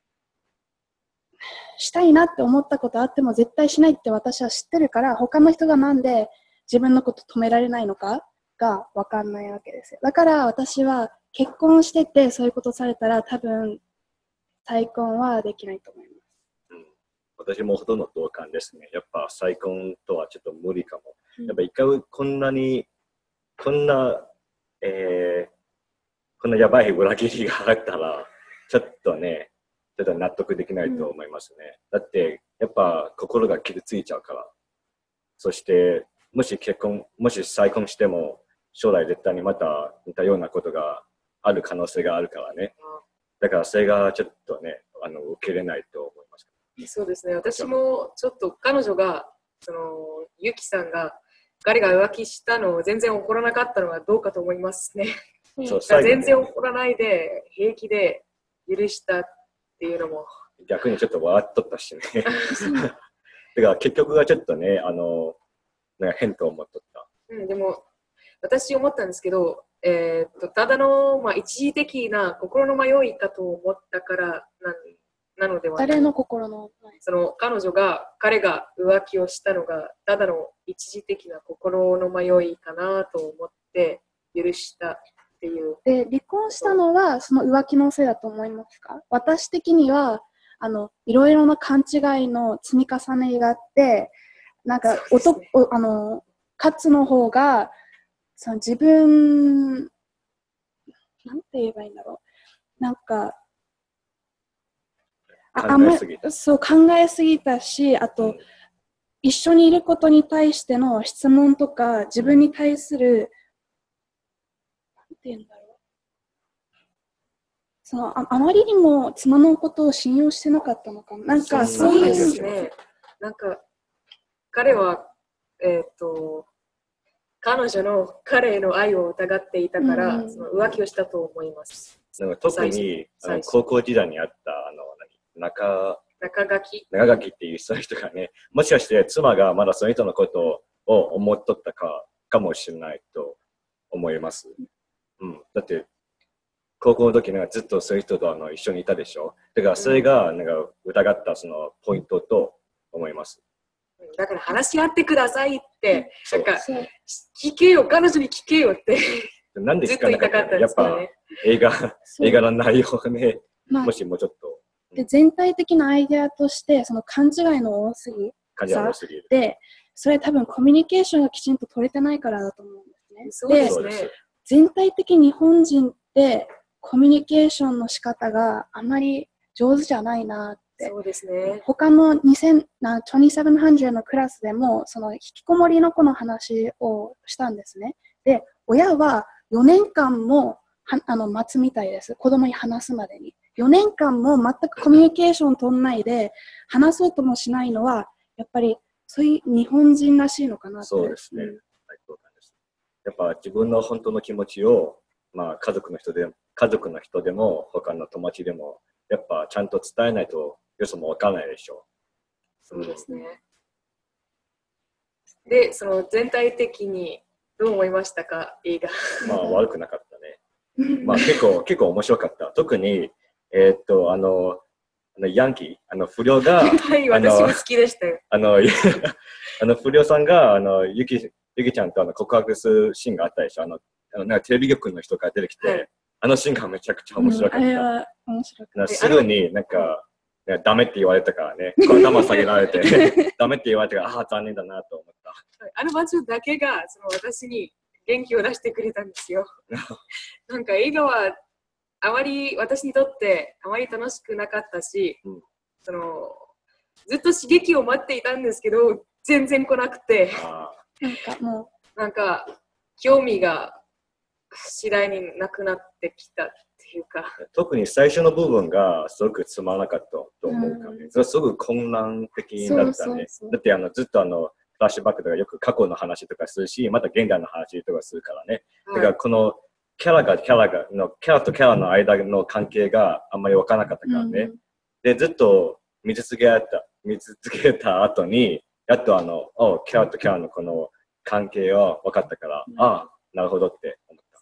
したいなって思ったことあっても絶対しないって私は知ってるから、他の人がなんで自分のこと止められないのかが分かんないわけですよ。だから私は結婚しててそういうことされたら多分再婚はできないと思います。 うん、私もほとんど同感ですね。やっぱ再婚とはちょっと無理かも。うん、やっぱ一回こんなにこんな、えー、こんなやばい裏切りがあったらちょっとね、ちょっと納得できないと思いますね。うん、だってやっぱ心が傷ついちゃうから。そしてもし結婚、もし再婚しても将来絶対にまた似たようなことがある可能性があるからね。だからそれがちょっとね、あの受けれないと思います。 そうですね。私もちょっと彼女が、そのユキさんが彼が浮気したのを全然怒らなかったのはどうかと思いますね。そう全然怒らないで平気で許したっていうのも逆にちょっと笑っとったしね。だから結局はちょっとね、あのなんか変と思っとった。 うん、でも私思ったんですけど、えー、っとただの、まあ、一時的な心の迷いかと思ったからなんなのではない。 誰の心のその彼女が彼が浮気をしたのがただの一時的な心の迷いかなと思って許したっていう。 で、離婚したのはその浮気のせいだと思いますか？私的にはあのいろいろな勘違いの積み重ねがあって、なんか男、ね、あの勝の方がその自分なんて言えばいいんだろう、なんかああんまりそう考えすぎたし、あと、うん、 一緒にいることに対しての質問とか、自分に対する、なんて言うんだろう。その あ, あまりにも妻のことを信用してなかったのかな。なんかそういう。 ですね。なんか、彼は、えっと、彼女の彼への愛を疑っていたから、うん、その浮気をしたと思います。 なんか特にあの高校時代にあったあの中中垣中垣っていうその人がね、もしかして妻がまだその人のことを思っとったかかもしれないと思います。うん、だって高校の時なんかずっとそういう人とあの一緒にいたでしょ。だからそれがなんか疑ったそのポイントと思います。 だから話し合ってくださいって、なんか聞けよ、彼女に聞けよってなんで聞かなかったの？やっぱ映画、映画の内容ね、まあ、もしもうちょっと。 で全体的なアイデアとして、その勘違いの多すぎさで、それ多分コミュニケーションがきちんと取れてないからだと思うんですね。 そうですね。 で、全体的に日本人ってコミュニケーションの仕方があまり上手じゃないなって。 そうですね。 他のにせんなにせんななひゃくのクラスでもその引きこもりの子の話をしたんですね。で、親はよねんかんもはあの待つみたいです。子供に話すまでに。よねんかんも全くコミュニケーション取んないで話そうともしないのはやっぱりそういう日本人らしいのかなって。 そうですね。うん、やっぱ自分の本当の気持ちを、まあ、家族の人で家族の人でも他の友達でもやっぱちゃんと伝えないとよそもわからないでしょう。 そうですね。で、その全体的にどう思いましたか、映画。 まあ悪くなかったね。まあ結構結構面白かった。特にえー、っとあのあのヤンキーあの不良がはい私も好きでしたよ。 あのあの不良さんがあのゆきゆきちゃんとあの告白するシーンがあったでしょ。あのあのなんかテレビ局の人が出てきて、はい、あのシーンがめちゃくちゃ面白かった。うん、 あ面白かった。 すぐになんかダメって言われたからね、頭下げられてダメって言われたからああ残念だなと思った。 あの場所だけがその私に元気を出してくれたんですよ。なんか映画はあまり私にとってあまり楽しくなかったし、うん、そのずっと刺激を待っていたんですけど全然来なくて、 なんかもうなんか興味が次第になくなってきたっていうか、 特に最初の部分がすごくつまらなかったと思うからね、うん、それすごく混乱的だったね。そうそうそう、だってあのずっとあのフラッシュバックとかよく過去の話とかするし、また現代の話とかするからね。だからこのキャラがキャラがのキャラとキャラの間の関係があんまり分からなかったからね。うん、でずっと見続けた見続けた後にやっとあのおキャラとキャラのこの関係が分かったから、うん、ああなるほどって思った。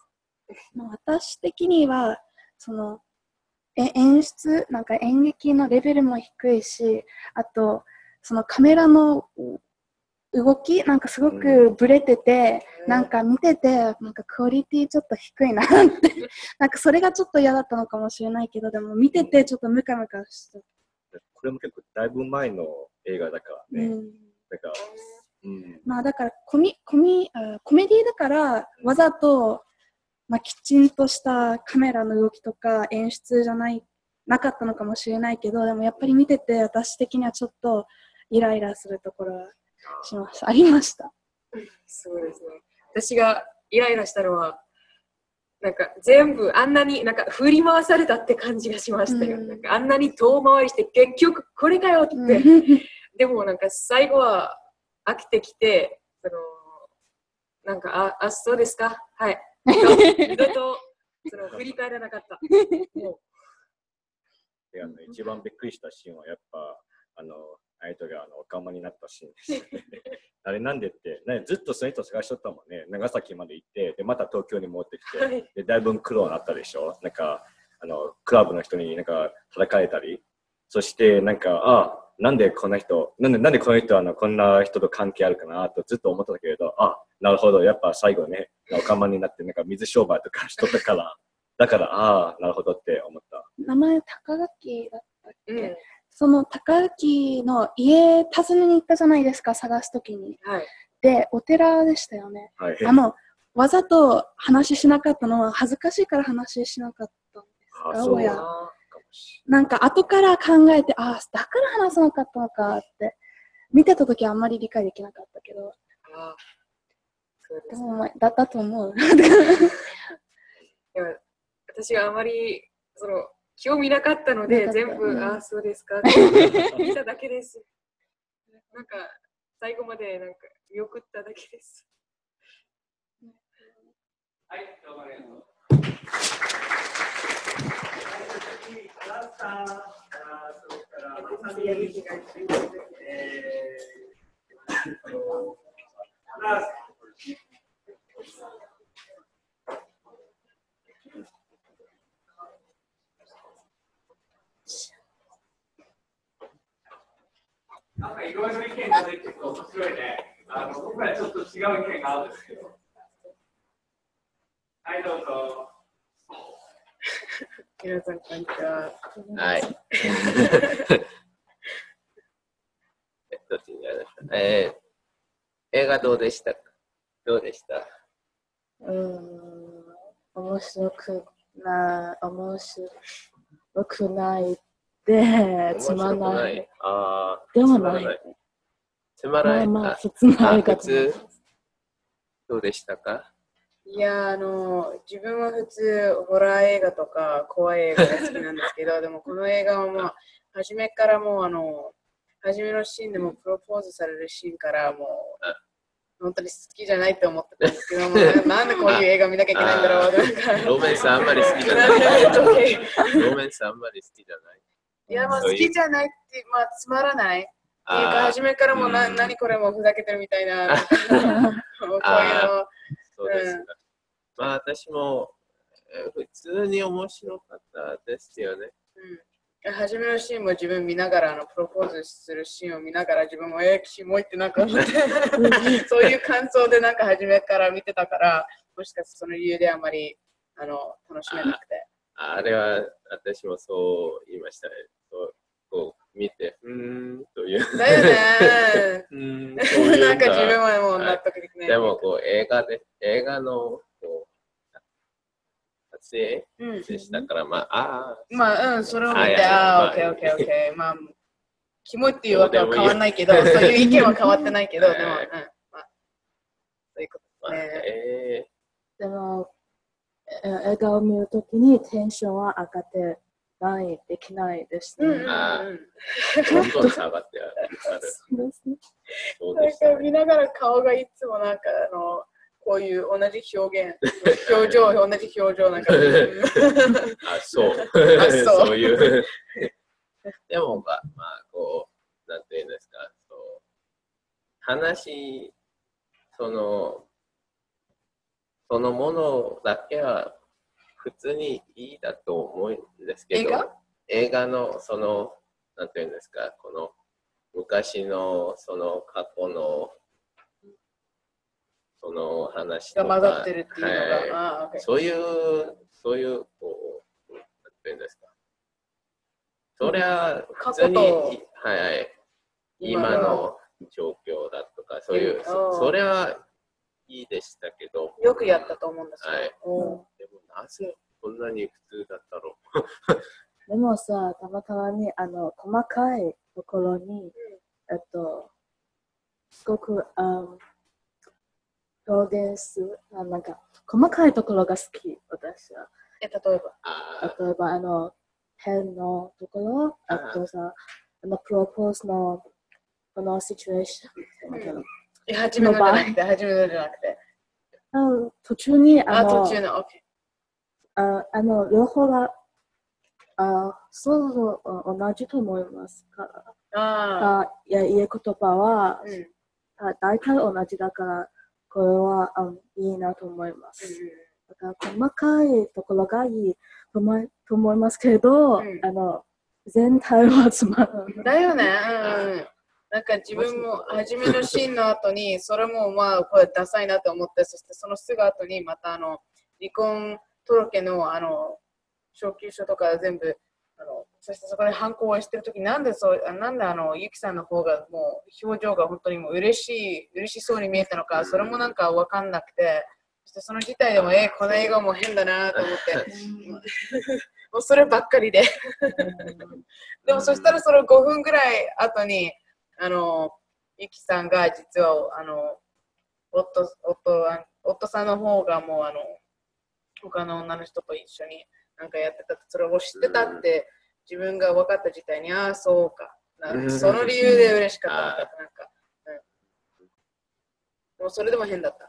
私的にはそのえ演出なんか演劇のレベルも低いし、あとそのカメラの動きなんかすごくブレてて、うん、なんか見ててなんかクオリティちょっと低いなってなんかそれがちょっと嫌だったのかもしれないけど、でも見ててちょっとムカムカした。 これも結構だいぶ前の映画だからね。うん、だから、 うん、まあだからコミコミあコメディだからわざと、まあ、きちんとしたカメラの動きとか演出じゃないなかったのかもしれないけど、でもやっぱり見てて私的にはちょっとイライラするところはしましたありました。 そうですね。私がイライラしたのはなんか全部あんなになんか振り回されたって感じがしましたよ。うん、なんかあんなに遠回りして結局これかよって、うん、でもなんか最後は飽きてきて、そのなんかああそうですかはい二度とその振り返らなかった。もういや一番びっくりしたシーンはやっぱあの相手があのおかまになったシーンです、ね。あれなんでって、ね、ずっとその人探しとったもんね。長崎まで行ってでまた東京に戻ってきて、はい、でだいぶ苦労になったでしょ。なんかあのクラブの人になんか叩かれたり、そしてなんかあなんでこんな人なんでなんでこの人はあのこんな人と関係あるかなとずっと思ってたけれど、あなるほどやっぱ最後ねおかまになってなんか水商売とかしとったからだからあなるほどって思った。 名前高垣だったっけ？うん、その高垣の家訪ねに行ったじゃないですか、探すときに、 はい、 でお寺でしたよね、 はい、 あのわざと話しなかったのは恥ずかしいから話しなかったんですか？ あ親なんか後から考えてあだから話さなかったのかって見てた時はあんまり理解できなかったけど、 あそうでですもまあだだと思う。 いや私はあまりその興味なかったので、全部、うん、ああ、そうですかって見ただけです。なんか、最後までなんか見送っただけです。 はい、どうもありがとう。アラさん、それからマサミ、えー、アラさん。なんかいろいろ意見が出てくる面白いね。あの僕はちょっと違う意見があるんですけど。はい、どうぞ。 皆さん、こんにちは。 はい。えっと、えー、映画どうでしたか？どうでした？ うーん、面白くな、面白くないで、つまらない。 ああ、 でもない。 つまらない。 まあまあ、普通の映画。 普通、どうでしたか？ いや、あの、自分は普通、ホラー映画とか怖い映画が好きなんですけど、でもこの映画はもう、初めからもう、あの、初めのシーンでもプロポーズされるシーンからもう、本当に好きじゃないって思ってたんですけども、なんでこういう映画見なきゃいけないんだろうとか。 ロメンスあんまり好きじゃない。ロメンスあんまり好きじゃない。 いや、まあ好きじゃないって、まあつまらない。っていうか、初めからもうな、何これもふざけてるみたいな、こういうの。 そうですか。うん、まあ私も普通に面白かったですよね。 うん、初めのシーンも自分見ながらあのプロポーズするシーンを見ながら自分もえー、キモいってなんか思ってそういう感想でなんか初めから見てたからもしかしてその理由であまりあの楽しめなくて。 あ, あれは私もそう言いましたね。そうこう見て、うーんという。 だよねー。うんなんか自分はもう納得できない。 でもこう映画で、映画のこう撮影でしたから、うん、まあ、ああ。 まあ、うん、それを見て、ああ、オッケーオッケーオッケー。まあ、キモいっていうわけは変わらないけど、そういう意見は変わってないけど、でも、うん、まあ、そういうことですね。 えー、でも、映画を見るときにテンションは上がってない、できないですね。 うんああ、 どんどん下がってある。 そうですね。 なんか見ながら顔がいつもなんかあのこういう同じ表現、表情、同じ表情なんか。 あ、そう。あそうそういう。でもまあ、まあ、こう、なんていうんですか、そう話、その、そのものだけは普通にいいだと思うんですけど、 映画？ 映画のその、なんていうんですか、この昔のその過去のその話とか、 が混ざってるっていうのが、はいあー okay、 そういう、そういう、こう、なんていうんですか、それは普通に、はいはい、今の状況だとか、そういう、そ, それはいいでしたけど、 よくやったと思うんですよ。 はい、でもなぜこんなに普通だったろう。 でもさ、たまたまにあの細かいところに、うん、えっと、すごく、あ表現する、あなんか細かいところが好き、私は。 え、例えば例えば、あの、変のところ、あとさ、あの、プロポーズのこのシチュエーション。 うんいや、初めのじゃなくて、初めのじゃなくて。 あ途中に、あの、 あ、途中の、OK。 ああの、両方が、あそうそう同じと思いますから。 ああいや、言え言葉は、 うん、 あ大体同じだから、これはあいいなと思います。うん、だから細かいところがいいと思い、と思いますけど、うん、あの、全体はつまらない。 だよね。うんなんか自分も初めのシーンの後にそれもまあこれダサいなと思ってそしてそのすぐ後にまたあの離婚届のあの昇給書とか全部あのそしてそこで反抗をしてるときなんでそうなんであのゆきさんの方がもう表情が本当にもう嬉しい嬉しそうに見えたのかそれもなんか分かんなくてそしてその自体でもえこの映画も変だなと思ってもうそればっかりででもそしたらそのごふんぐらい後にあのゆきさんが実はあの夫夫夫さんの方がもうあの他の女の人と一緒になんかやってたってそれを知ってたって自分が分かった時代に、ああそうかな、その理由で嬉しかったのかなんか、うん、でもそれでも変だった。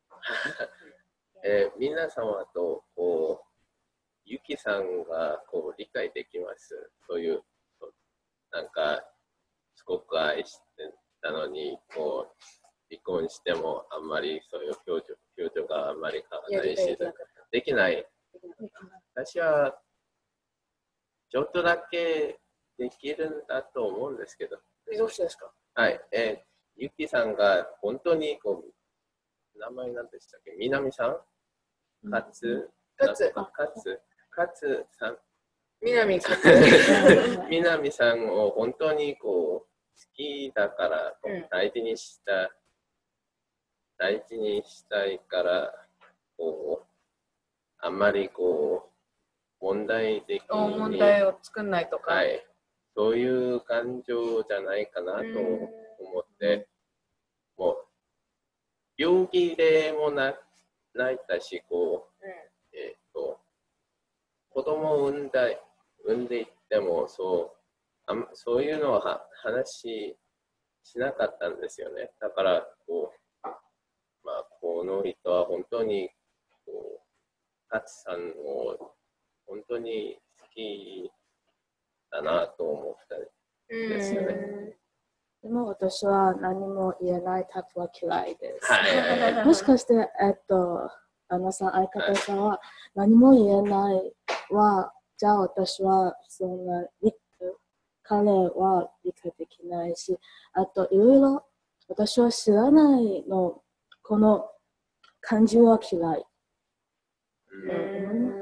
えー、皆様とこうゆきさんがこう理解できます。そういうなんかすごく愛してたのにこう離婚してもあんまりそういう表情表情があんまり変わらないしできない。私はちょっとだけできるんだと思うんですけど。 どうしてですか？ はい、えー、ゆきさんが本当にこう名前なんでしたっけ？みなみさん？かつかつかつかつさん。 みなみかつ。 みなみさんを本当にこう好きだからこう大事にした、うん、大事にしたいからこうあんまりこう問題的に問題を作んないとか、 はい、そういう感情じゃないかなと思って、もう病気でもな泣いたしこう、うん、えっと子供を産んだ産んでいってもそうあそういうのは話しなかったんですよね。だからこうまあこの人は本当にこう勝さんを本当に好きだなと思ったんですよね。 でも私は何も言えないタイプは嫌いです。 はい、 もしかして、えっと、あのさん、相方さんは何も言えないは、じゃあ私はそんな、彼は理解できないし、あといろいろ私は知らないの、この感じは嫌い。うん、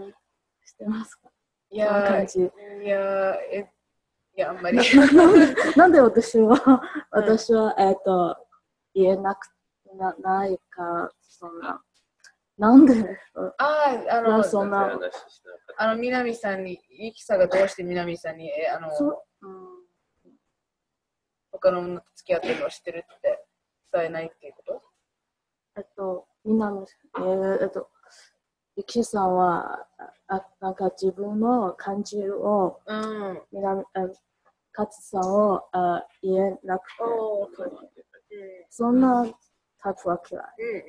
知ってますか？ いや感じ。 いやえいやあんまりなんで私は私は、えっと言えなくなないかそんななんであああのそんなあの南さんにゆきさんがどうして南さんにえあの、うん、他の女と付き合ってるのを知ってるって伝えないっていうこと？ えっと南えー、えっとゆきさんはあなんか自分の感じを、うん、南勝さんをあ言えなくて、うん、そんなタイプは嫌い。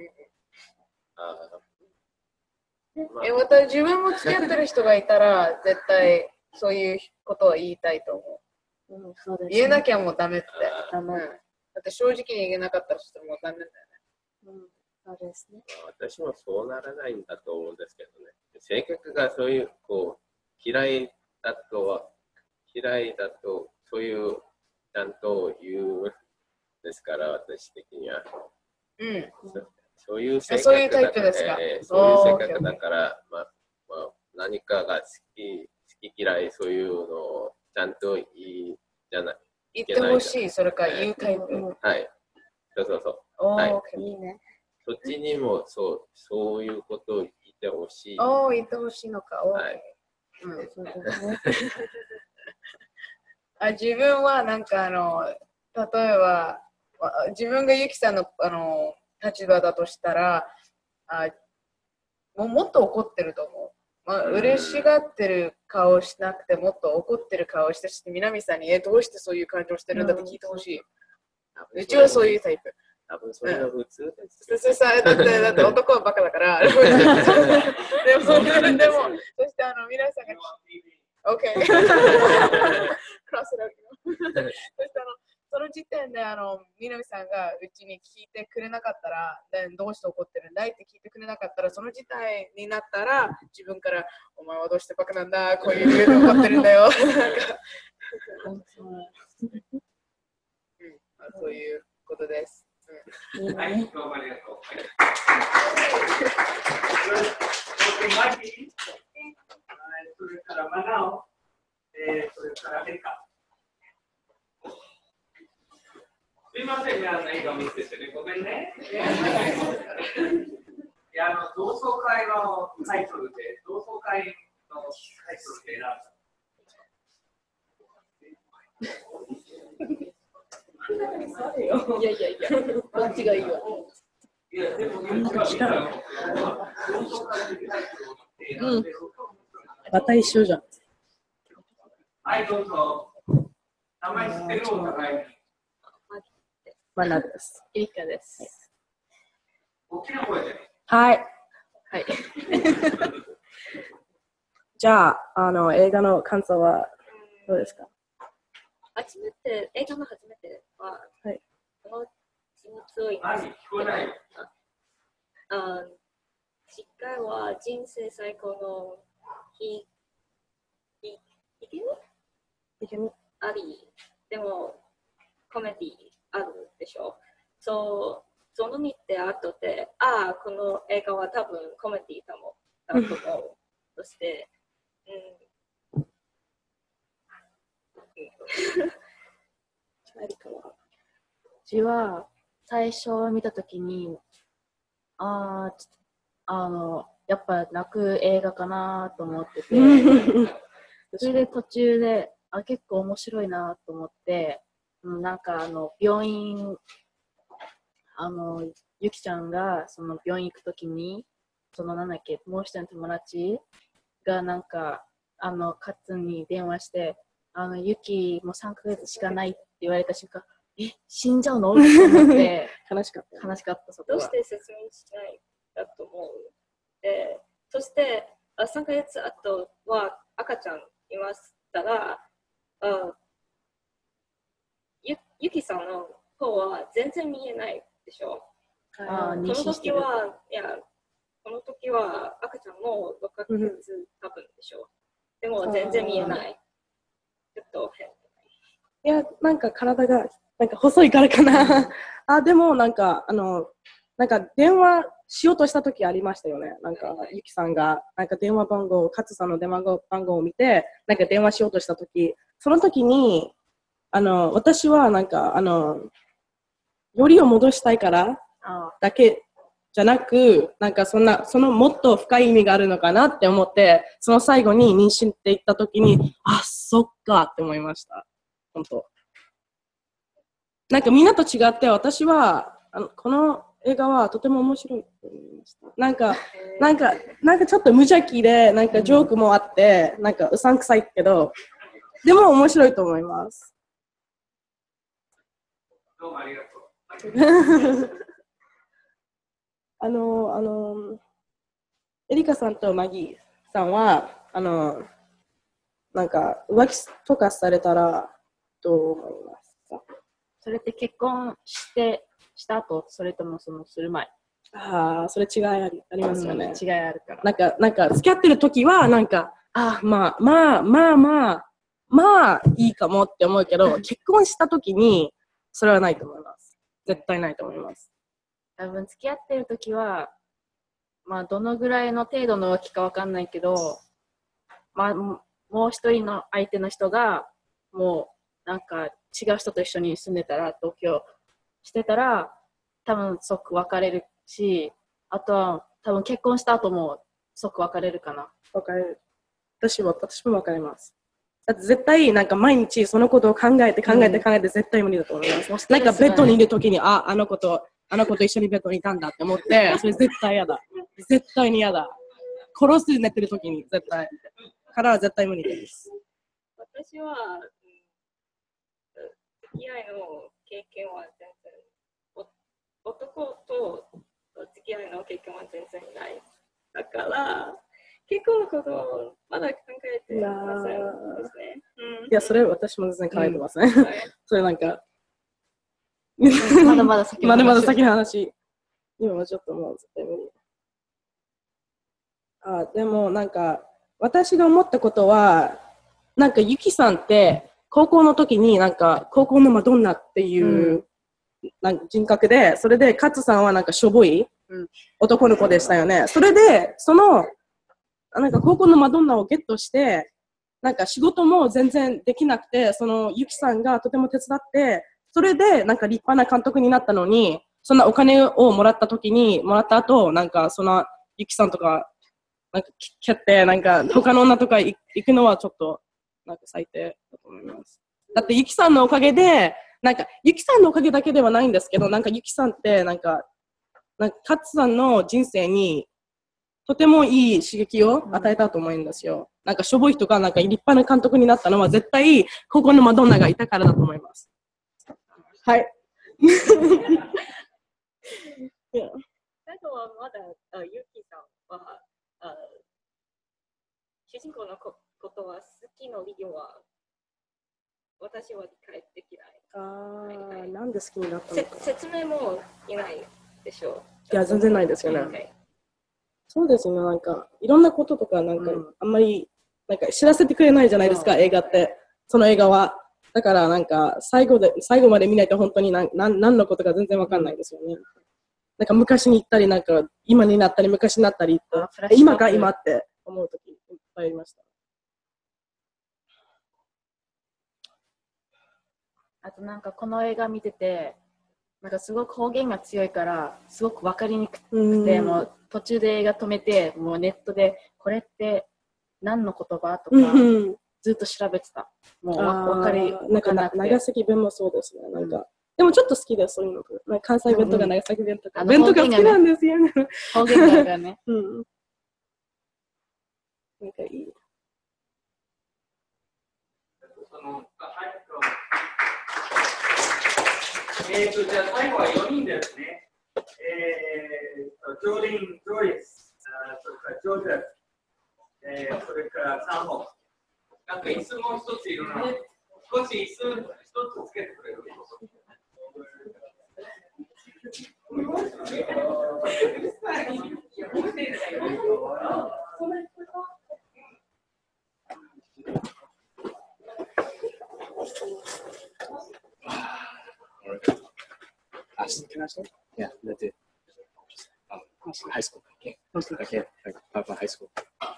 うんうんうん、え私自分も付き合ってる人がいたら絶対そういうことを言いたいと思う。うん、そうですね、言えなきゃもうダメって。ダメ。うん、だって正直に言えなかったらしたらもうダメだよね。うんそうですね、 私もそうならないんだと思うんですけどね。性格がそういうこう嫌いだとは嫌いだとそういうちゃんと言うんですから私的には。うん。そ, そういう性格そういうタイプですか。 えー、そういう性格だから、まあまあ、何かが好き好き嫌いそういうのをちゃんと言いじゃない。 言ってほしいそれから言うタイプ。 はい。そうそうそう。 おー、 はい、 いいね。 そっちにもそうそういうことを言ってほしい。 おお、言ってほしいのか。 はい。 うん、あ自分はなんかあの例えば自分がゆきさんのあの立場だとしたらあもうもっと怒ってると思う。まあ、嬉しがってる顔しなくてもっと怒ってる顔してして南さんにえどうしてそういう感情してるんだって聞いてほしい。うん、うちはそういうタイプ。 多分それが普通です。 普通さ、だって、だって男はバカだから。でも、でも、そしてあの、皆さんが、OK。クロスラウそしてあの、その時点で、あの、南さんがうちに聞いてくれなかったら、どうして怒ってるんだいって聞いてくれなかったら、その事態になったら、自分から、お前はどうしてバカなんだ、こういう理由で怒ってるんだよ。そういうことです。 はい、どうもありがとう。それからマナオ、えー、それからエカ。すいません、皆さん映画を見ててね、ごめんね。いや、あの同窓会のタイトルで、同窓会のタイトルで選んだ。 いやいやいや、どっちがいいわ。うん。また一緒じゃん。 はい、どうぞ。名前知ってるお互いに。 マナです。 エリカです。 大きな声で。 はい。はい。じゃあ、あの、映画の感想はどうですか？ 初めて、映画の初めては、 はい、 この人物を言います。聞こえない。あ、次回は人生最高の日、い、いける？ いける？ あり、でも、コメディあるでしょ。そう、その見て後で、ああ、この映画は多分コメディかも、だと思う。そして、うん。うちは最初見たときに、あーあの、やっぱ泣く映画かなと思ってて、それで途中であ結構面白いなと思って、なんかあの病院、あのゆきちゃんがその病院行くときに、そのなんだっけ、もう一人の友達がなんかあのカッツンに電話して、あのゆきもうさんかげつしかないって言われた瞬間、え、死んじゃうのって思って悲しかった。 悲しかった。そこはどうして説明しないだと思う。で、そしてさんかげつあとは赤ちゃんいましたら、あゆ, ゆきさんの方は全然見えないでしょ。あこの時は、いや、この時は赤ちゃんもろっかげつ多分でしょ。でも全然見えない。ちょっと変。 いや、なんか体がなんか細いからかな。あ、でもなんかあのなんか電話しようとした時ありましたよね。なんかゆきさんがなんか電話番号、カツさんの電話番号を見て、なんか電話しようとした時、その時にあの私はなんかあのよりを戻したいからだけじゃなく、なんかそんなそのもっと深い意味があるのかなって思って、その最後に妊娠って言った時に、あ、そっかって思いました。本当。なんかみんなと違って、私はあのこの映画はとても面白いと思いました。なんか、なんか、なんかちょっと無邪気で、なんかジョークもあって、なんかうさんくさいけど、でも面白いと思います。 どうもありがとう。 あの、あの、エリカさんとマギーさんは、あの、なんか浮気とかされたらどう思いますか？ それって結婚してした後、それともそのする前？ ああ、それ違いあり、ありますよね。 違いあるから。 なんか、なんか付き合ってる時はなんか、ああ、まあまあまあまあまあいいかもって思うけど、結婚した時にそれはないと思います。絶対ないと思います。 多分付き合ってる時は、まあどのぐらいの程度の浮気かわかんないけど、まあもう一人の相手の人がもうなんか違う人と一緒に住んでたら、同居してたら多分即別れるし、あとは多分結婚した後も即別れるかな。 別れる。私も私も別れます。だって絶対なんか毎日そのことを考えて考えて考えて絶対無理だと思います。うん、なんかベッドにいるときに、あ、あの子とあの子と一緒にベッドにいたんだって思って、それ絶対嫌だ。絶対に嫌だ。殺す寝てるときに絶対。からは絶対無理です。 私は、付き合いの経験は全然、男と付き合いの経験は全然ない。だから、結婚のことをまだ考えてませんですね。うん、いや、それ私も全然考えてません。うんはい、それなんか、 まだまだ先の話。 まだまだ先の話。今はちょっともう絶対無理。あ、でもなんか、私が思ったことは、なんかユキさんって高校の時になんか高校のマドンナっていう、うん、なんか人格で、それでカツさんはなんかしょぼい男の子でしたよね。それでそのなんか高校のマドンナをゲットして、なんか仕事も全然できなくて、そのユキさんがとても手伝って、それでなんか立派な監督になったのに、そんなお金をもらった時にもらった後、なんかそのユキさんとかなんか蹴ってなんか他の女とか行くのはちょっとなんか最低だと思います。だってユキさんのおかげでなんか、ゆきさんのおかげだけではないんですけど、なんかゆきさんって、なんか、なんかタツさんの人生にとてもいい刺激を与えたと思うんですよ。なんかしょぼい人がなんか立派な監督になったのは絶対ここのマドンナがいたからだと思います。はい。 最後はまだあゆきさんはあ主人公のこことは好きの理由は私は理解できない。 ああ、はい、なんで好きになったのか。 説明もいないでしょう。 いや、全然ないですよね。Okay. そうですね、なんか、いろんなこととか、なんか、うん、あんまり、なんか、知らせてくれないじゃないですか、うん、映画って。その映画は。だから、なんか、最後で、最後まで見ないと本当に何、何のことか全然わかんないですよね。なんか、昔に行ったり、なんか、今になったり、昔になったりって、今か今って思うとき、いっぱいありました。 あと、なんか、この映画見てて、なんかすごく方言が強いからすごく分かりにくくて、もう途中で映画止めてもうネットでこれって何の言葉とかずっと調べてた。もう分かりなんかな長崎弁もそうですね。なんか、うん、でもちょっと好きですそういうの。なんか関西弁とか長崎弁とか、うん、弁とか好きなんですよね。 方言がね。 うん。なんかいい。 えーと、じゃあ最後はよにんですね。えーと、ジョーリン・ジョイス、それからジョージャス、えー、それからサンホ。なんか椅子も一ついるな。少し椅子一つつけてくれる。 Uh, can I start? Yeah, that's it. Um, high school. Okay. Okay. Like, high school.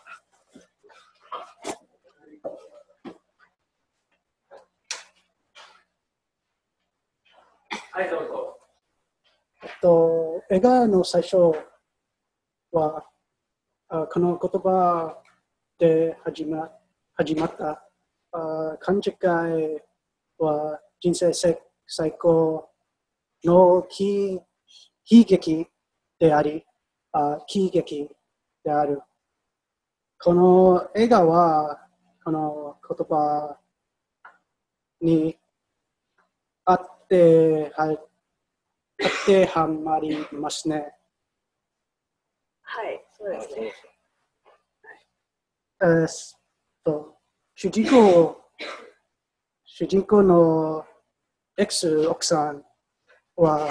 はい、どうぞ。 えっと、映画の最初は、あこの言葉で始ま始まったあ勘違いは人生最高の喜劇であり、あ喜劇である。この映画は、この言葉にあって、はい、当てはまりますね。 はい、そうですね。 えー、っと、主人公、主人公の X 奥さんは、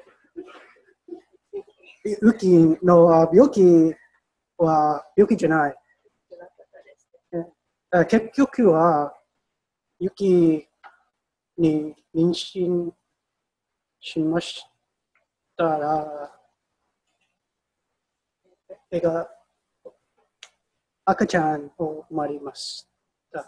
ユキの病気は病気じゃない。結局は、ユキに妊娠しましたら、映画、赤ちゃんを生まれました。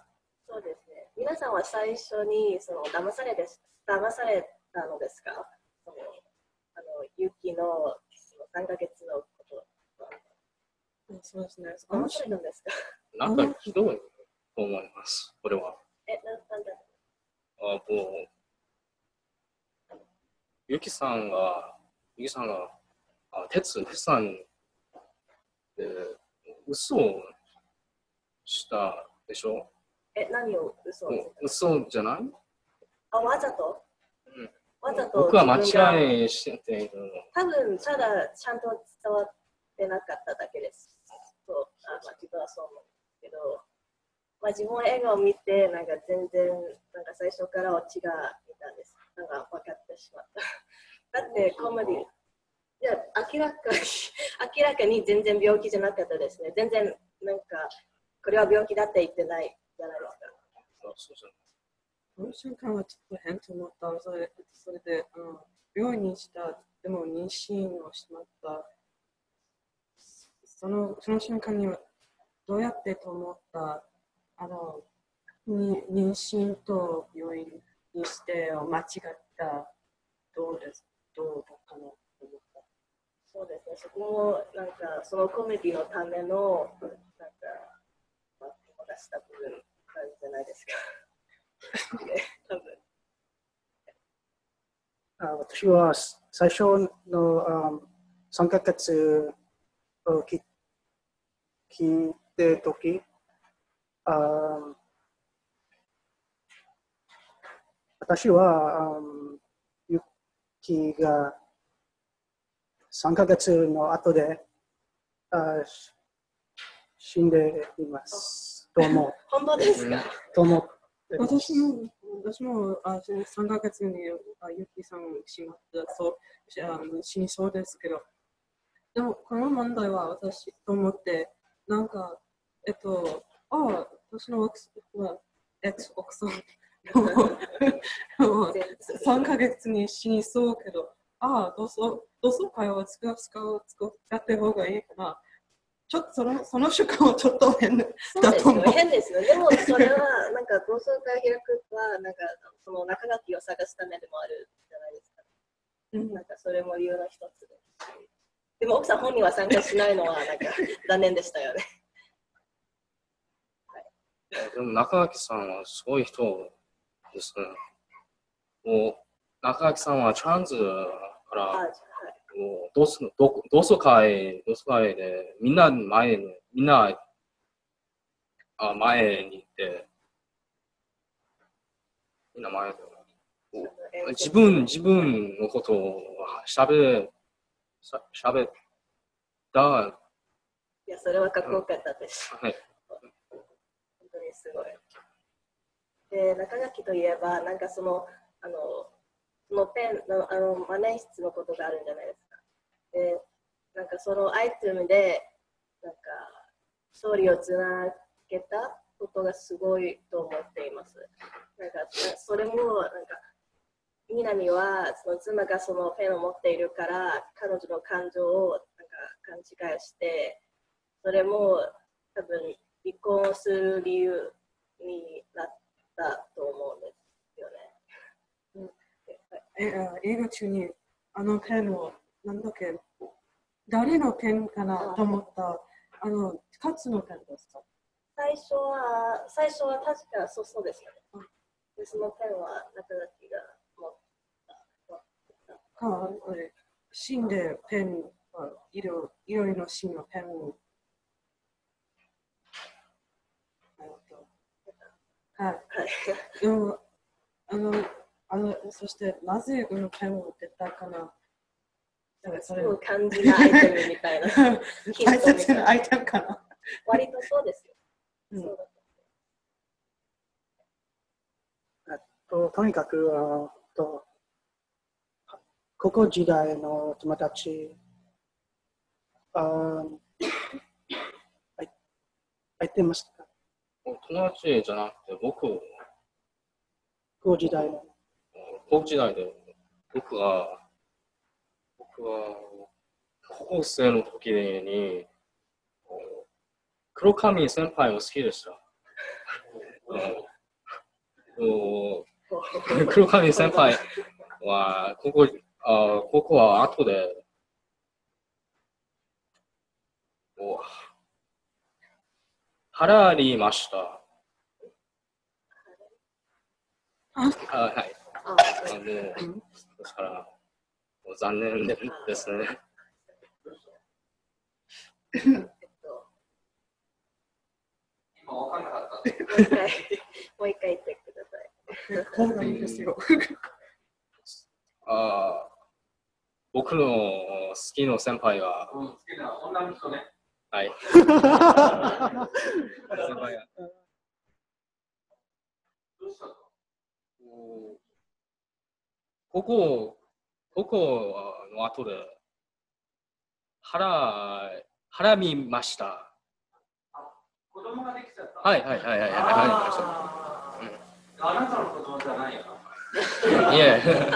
そうですね。皆さんは最初にその騙されです騙されたのですか？そのあのユキのそのさんかげつのことは。 そうですね。 騙されるんですか？ なんかひどいと思います。これは。 え、ななんだ。 あ、もうユキさんがユキさんがあ鉄鉄さんで嘘をしたでしょ？ え、何を嘘をした？ 嘘じゃない？ あ、わざと？ うん。 わざと僕は間違いしてているの。 多分ただちゃんと伝わってなかっただけです。そう、あ、まあ、自分はそう思うんですけど、まあ、自分の映画を見て、なんか全然、なんか最初からオチが見たんです。なんか分かってしまった。だってコメディ、いや、明らかに、明らかに全然病気じゃなかったですね。全然、なんか、これは病気だって言ってないじゃないですか。 そうそうそう。 この瞬間はちょっと変と思った。それそれであの病院にした、でも妊娠をしまった。そのその瞬間にはどうやってと思った、あのに妊娠と病院にしてを間違った、どうですどうだったのと思った。 そうですね、そこもなんかそのコメディのためのなんか、まあ、出した部分なんじゃないですか。多分私は最初のさんかげつを聞いてとき、私はユキがさんかげつの後で死んでいます。と思う。 本当ですか？ と思う。 私も、私もあさんかげつにあユキさんしまったそうあの死にそうですけど、でもこの問題は私と思って、なんか、えっと、ああ、私の奥さん、エクス奥さんさんかげつに死にそうけど、ああ、同窓同窓会を使う使う使って方がいいかな。ちょっとそのその習慣はちょっと変だと思う。 変ですよ。でもそれはなんか同窓会開くはなんかその中書きを探すためでもあるじゃないですか。うん、なんかそれも理由の一つです。でも奥さん本人は参加しないのはなんか残念でしたよね。 はい、でも中垣さんはすごい人ですね。もう中垣さんはトランズから。はい、もう同窓同窓会、同窓会でみんな前に、みんなあ前に行って、みんな前で、自分、自分のことをしゃべ、しゃべった。 いや、それはかっこよかったです。 はい、 本当にすごい。で、中垣といえば、なんかその、あの、そのペンのあの万年筆のことがあるんじゃないですか。で、なんかそのアイテムで、なんか、ストーリーをつなげたことがすごいと思っています。なんか、それも、なんか、南は、その妻がそのペンを持っているから、彼女の感情をなんか勘違いして、それも多分離婚する理由になったと思うんですよね。 うんえ映画中にあのペンをなんだっけ誰のペンかなと思ったあのカツのペンですか？ 最初は最初は確かそうそうですよね。でそのペンは中垣が持った。 ああれ死んでペンはいろいろの死のペンをはい。でもあのあのそしてなぜこのペンを出たかな。 それを感じなアイテムみたいな。 大切なアイテムかな。 割とそうですよ。 うん、 そうだえっと、とにかくあと高校時代の友達あ入ってましたか？ 友達じゃなくて僕高校時代の高校時代で僕は僕は高校生の時に黒髪先輩を好きでした。黒髪先輩はここあここは後で払いました。あはい。あもうですからもう残念ですね。 もう一回、もう一回言ってください。 方がいいですよ。 あ僕の好きな先輩は、 うん、好きな女の人ね。 はい。先輩が。 どうしたの？ ここ、ここの後で、腹、腹見ました。 子供ができちゃった。 はいはいはいはい。 ああ、あなたの子供じゃないよ。 いえ。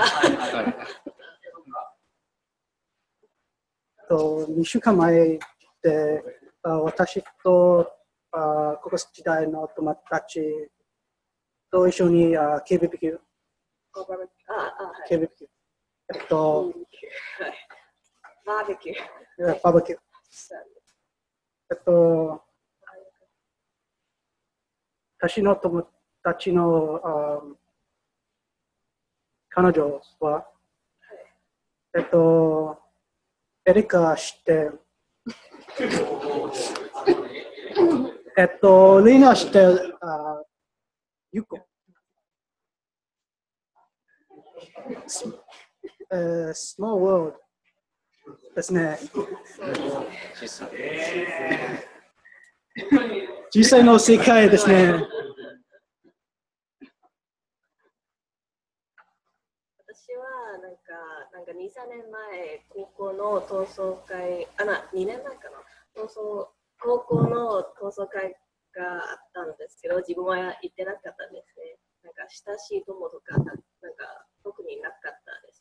とにしゅうかんまえで私と高校時代の友達と一緒に ケービーキュー ケービーキューえっとバーベキューバーベキューえっと私の友達の彼女はえっと、エリカ知ってえっと、リーナ知ってあユコ。えー、スモールワールドですね。実際の世界ですね。 私はなんか、なんかに、さんねんまえ、高校の同窓会、あ、な、にねんまえかな、同窓高校の同窓会があったんですけど、自分は行ってなかったんですね。なんか親しい友とか、なんか特になかったです。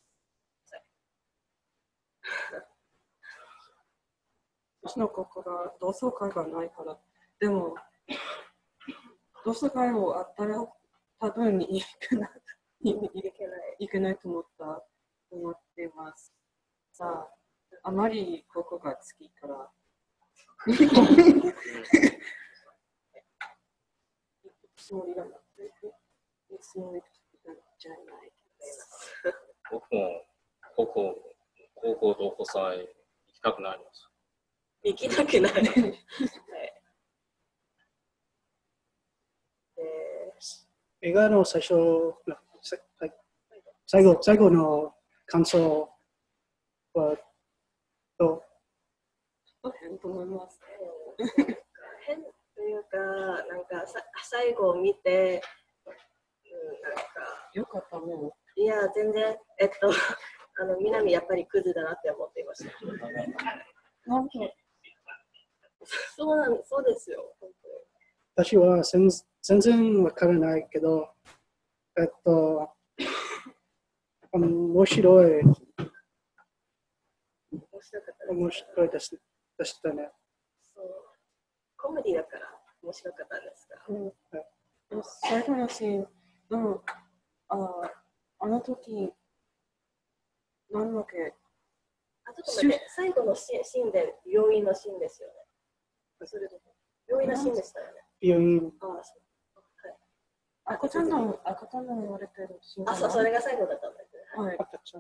私のここが同窓会がないから、でも、同窓会をあったら多分に行けない、行けないと思った、思っています。さあ、あまりここが好きから。つもりがなくて、いつもりじゃない。 僕も高校、高校同好祭行きたくなります。 行きたくない。はい、 映画の最初、最後、最後の感想はどう？ 変と思います。 変というか、なんかさ最後を見て、うん、なんかよかったもん。いや、全然、えっと、あの南やっぱりクズだなって思っていました。 なんかそうなん、そうですよ。本当に私は全全然わからないけど、えっと、面白い。 面白かったです。 面白いですでしたね。 そう。コメディだから面白かったんですが。 うんはい、最後のシーン、でも、ああの時、なんだっけ、 あ、ちょっと待って、最後のシーンで病院のシーンですよね。それで病院のシーンでしたよね。 病院。 ああ、そう。はい。 赤ちゃんの、赤ちゃんの言われてるシーン。 あ、そう、それが最後だったんですね。 はい。 赤ちゃん。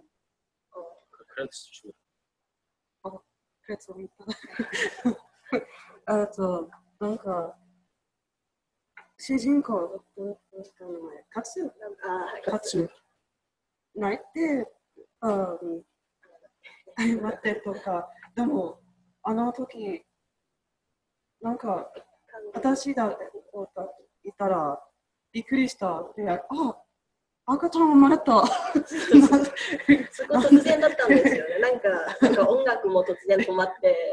あ、クレツを見た。あと、なんか、主人公の人の名前、カツカツ泣いて、あ謝ってとか、でも、あの時、なんか、私だっていたら、びっくりした。で、あ、赤ちゃん生まれた。 そこ突然だったんですよね。なんか、なんか音楽も突然止まって、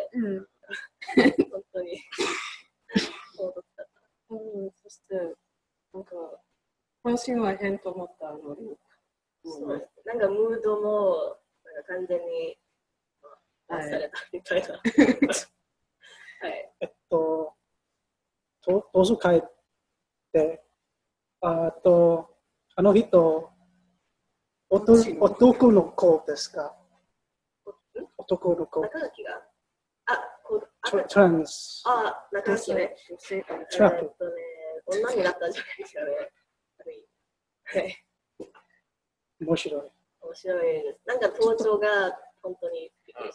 うん、本当に。そうだった。 うん、そして、なんか、本心は変と思ったのに。 そうです。なんかムードも、なんか完全に、出されたみたいな。はい。 えっと、同窓会で、あと、あの人、男の子ですか？男の子。 中垣があ、こトランス。 あ、中垣ね。 トラップ。 えっとね、女になったんじゃないですかね。はい。 面白い。 面白いです。なんか登場が本当にびっくりした。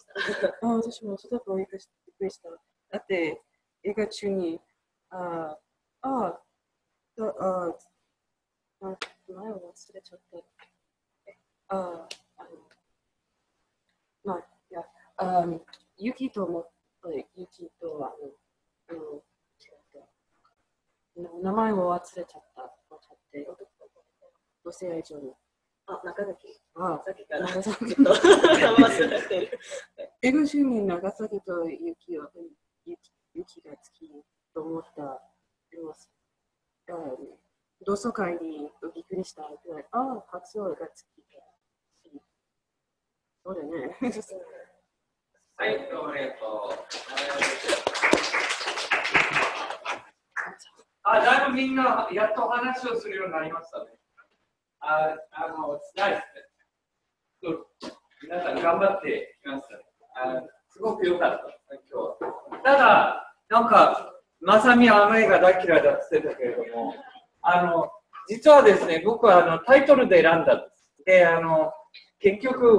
あ、私もすごくびっくりした。だって、映画中に、ああ、あ、あ、前を忘れちゃった。あ、あの、まあ、いや、あ、ユキとも、ユキとは、あの、違った。名前を忘れちゃった。忘れちゃって、同性愛上の。 あ、中垣。 あ、 さっきから。 長崎と忘れてる。 映画中に長崎とユキは、ユキが好きと思った。でも、同窓会にびっくりしたぐらい、ああ、初音が好きで。そうだね。 はい、どうもありがとう。あ、だいぶみんなやっと話をするようになりましたね。あ、あの、ナイス。皆さん頑張ってきましたね。あ、すごく良かった、今日は。ただ、なんか、まさみはあの映画大嫌いだって言ってたけれども、あの、実はですね、僕はあのタイトルで選んだんです。で、あの、結局、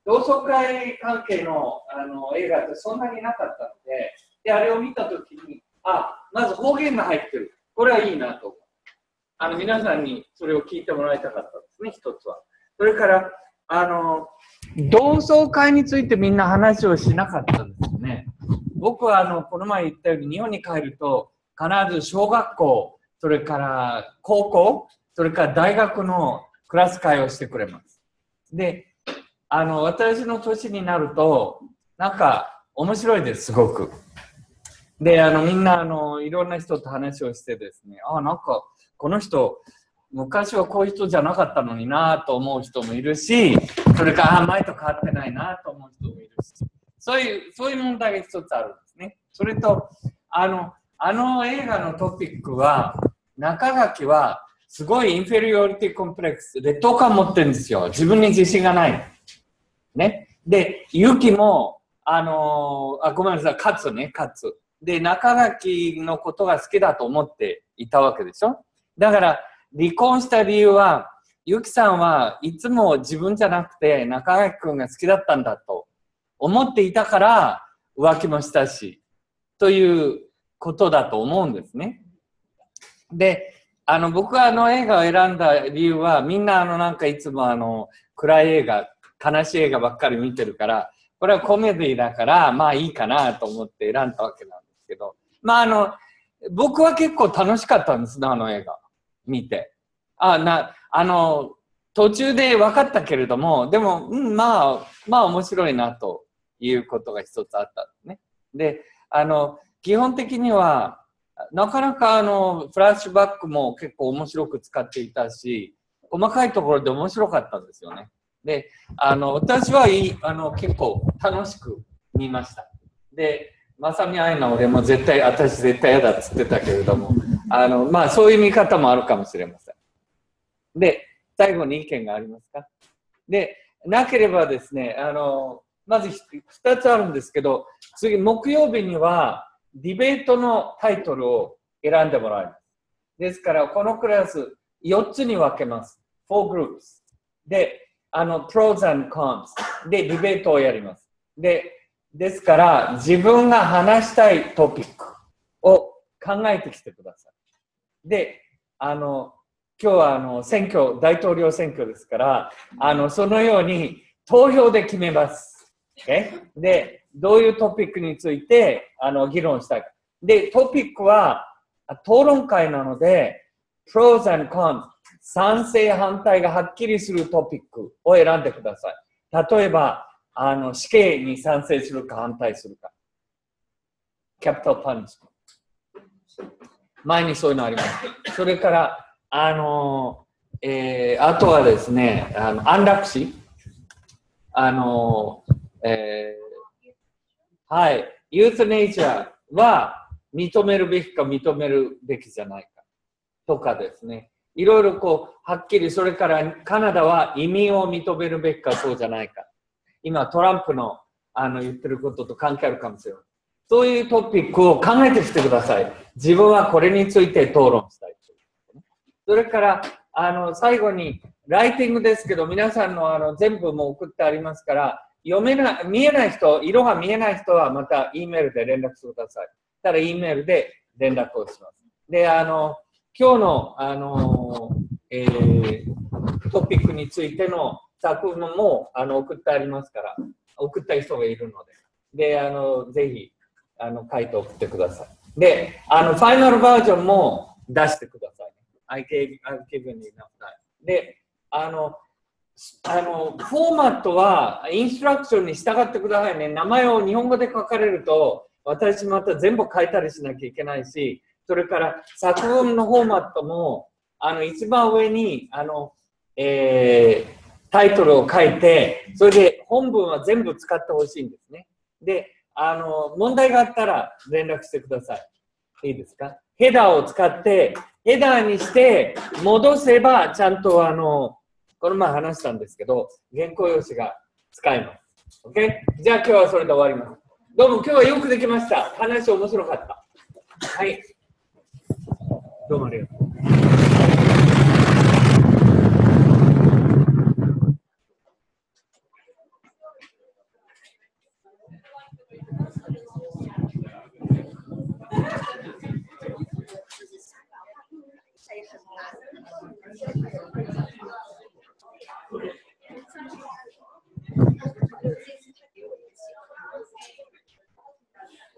同窓会関係のあの映画ってそんなになかったので、であれを見たときに、あ、まず方言が入ってる。これはいいなと思う。あの皆さんにそれを聞いてもらいたかったですね、一つは。それから、あの、同窓会についてみんな話をしなかったんですよね。僕はあのこの前言ったように日本に帰ると必ず小学校、それから高校、それから大学のクラス会をしてくれます。で、あの私の年になるとなんか面白いです、すごく。で、あのみんなあのいろんな人と話をしてですね、あ、なんかこの人昔はこういう人じゃなかったのになと思う人もいるし、それから前と変わってないなと思う人もいるし、そういうそういう問題が一つあるんですね。それとあのあの映画のトピックは、中垣はすごいインフェリオリティコンプレックス、劣等感持ってるんですよ。自分に自信がない。ね。で、ユキも、あのー、あ、ごめんなさい、カツね、カツ。で、中垣のことが好きだと思っていたわけでしょ。だから、離婚した理由は、ユキさんはいつも自分じゃなくて中垣君が好きだったんだと思っていたから浮気もしたし、ということだと思うんですね。で、あの僕があの映画を選んだ理由は、みんなあのなんかいつもあの暗い映画、悲しい映画ばっかり見てるから、これはコメディだからまあいいかなと思って選んだわけなんですけど、まああの僕は結構楽しかったんですね、あの映画見て。あなあの途中で分かったけれども、でも、うん、まあまあ面白いなということが一つあったんですね。で、あの基本的にはなかなかあのフラッシュバックも結構面白く使っていたし、細かいところで面白かったんですよね。で、あの私はいいあの結構楽しく見ました。で、まさみあいな俺も絶対私絶対嫌だっつってたけれども、あのまあそういう見方もあるかもしれません。で、最後に意見がありますか？で、なければですね、あのまずふたつあるんですけど、次木曜日にはディベートのタイトルを選んでもらいます。ですからこのクラスよっつに分けます。よんグループで、あの pros and cons でディベートをやります。で、ですから自分が話したいトピックを考えてきてください。で、あの今日はあの選挙、大統領選挙ですから、あのそのように投票で決めます。Okay? で、どういうトピックについてあの議論したいか。で、トピックは討論会なので、pros and cons、賛成反対がはっきりするトピックを選んでください。例えば、あの死刑に賛成するか反対するか。キャピタルパニッシメント。前にそういうのあります。それから、あの、えー、あとはですね、あの安楽死。あの、えー、はい、ユースネイチャーは認めるべきか認めるべきじゃないかとかですね、いろいろこう、はっきり、それからカナダは移民を認めるべきかそうじゃないか。今、トランプの、あの言ってることと関係あるかもしれない。そういうトピックを考えてきてください。自分はこれについて討論したい。それから、あの、最後に、ライティングですけど、皆さんのあの全部も送ってありますから、読めない、見えない人、色が見えない人はまた E メールで連絡してください。ただ E メールで連絡をします。で、あの、今日の、あの、えー、トピックについての作文もあの送ってありますから、送った人がいるので、で、あの、ぜひ、あの、書いて送ってください。で、あの、ファイナルバージョンも出してください。I gave, I've given enough time. で、あの、あの、フォーマットはインストラクションに従ってくださいね。名前を日本語で書かれると、私また全部書いたりしなきゃいけないし、それから作文のフォーマットも、あの、一番上に、あの、えー、タイトルを書いて、それで本文は全部使ってほしいんですね。で、あの、問題があったら連絡してください。いいですか？ヘダーを使って、ヘダーにして戻せばちゃんとあのこの前話したんですけど原稿用紙が使えます。OK？ じゃあ今日はそれで終わります。どうも今日はよくできました。話面白かった。はい。どうもありがとう。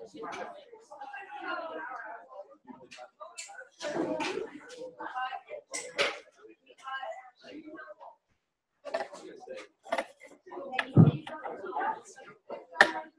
Thank you.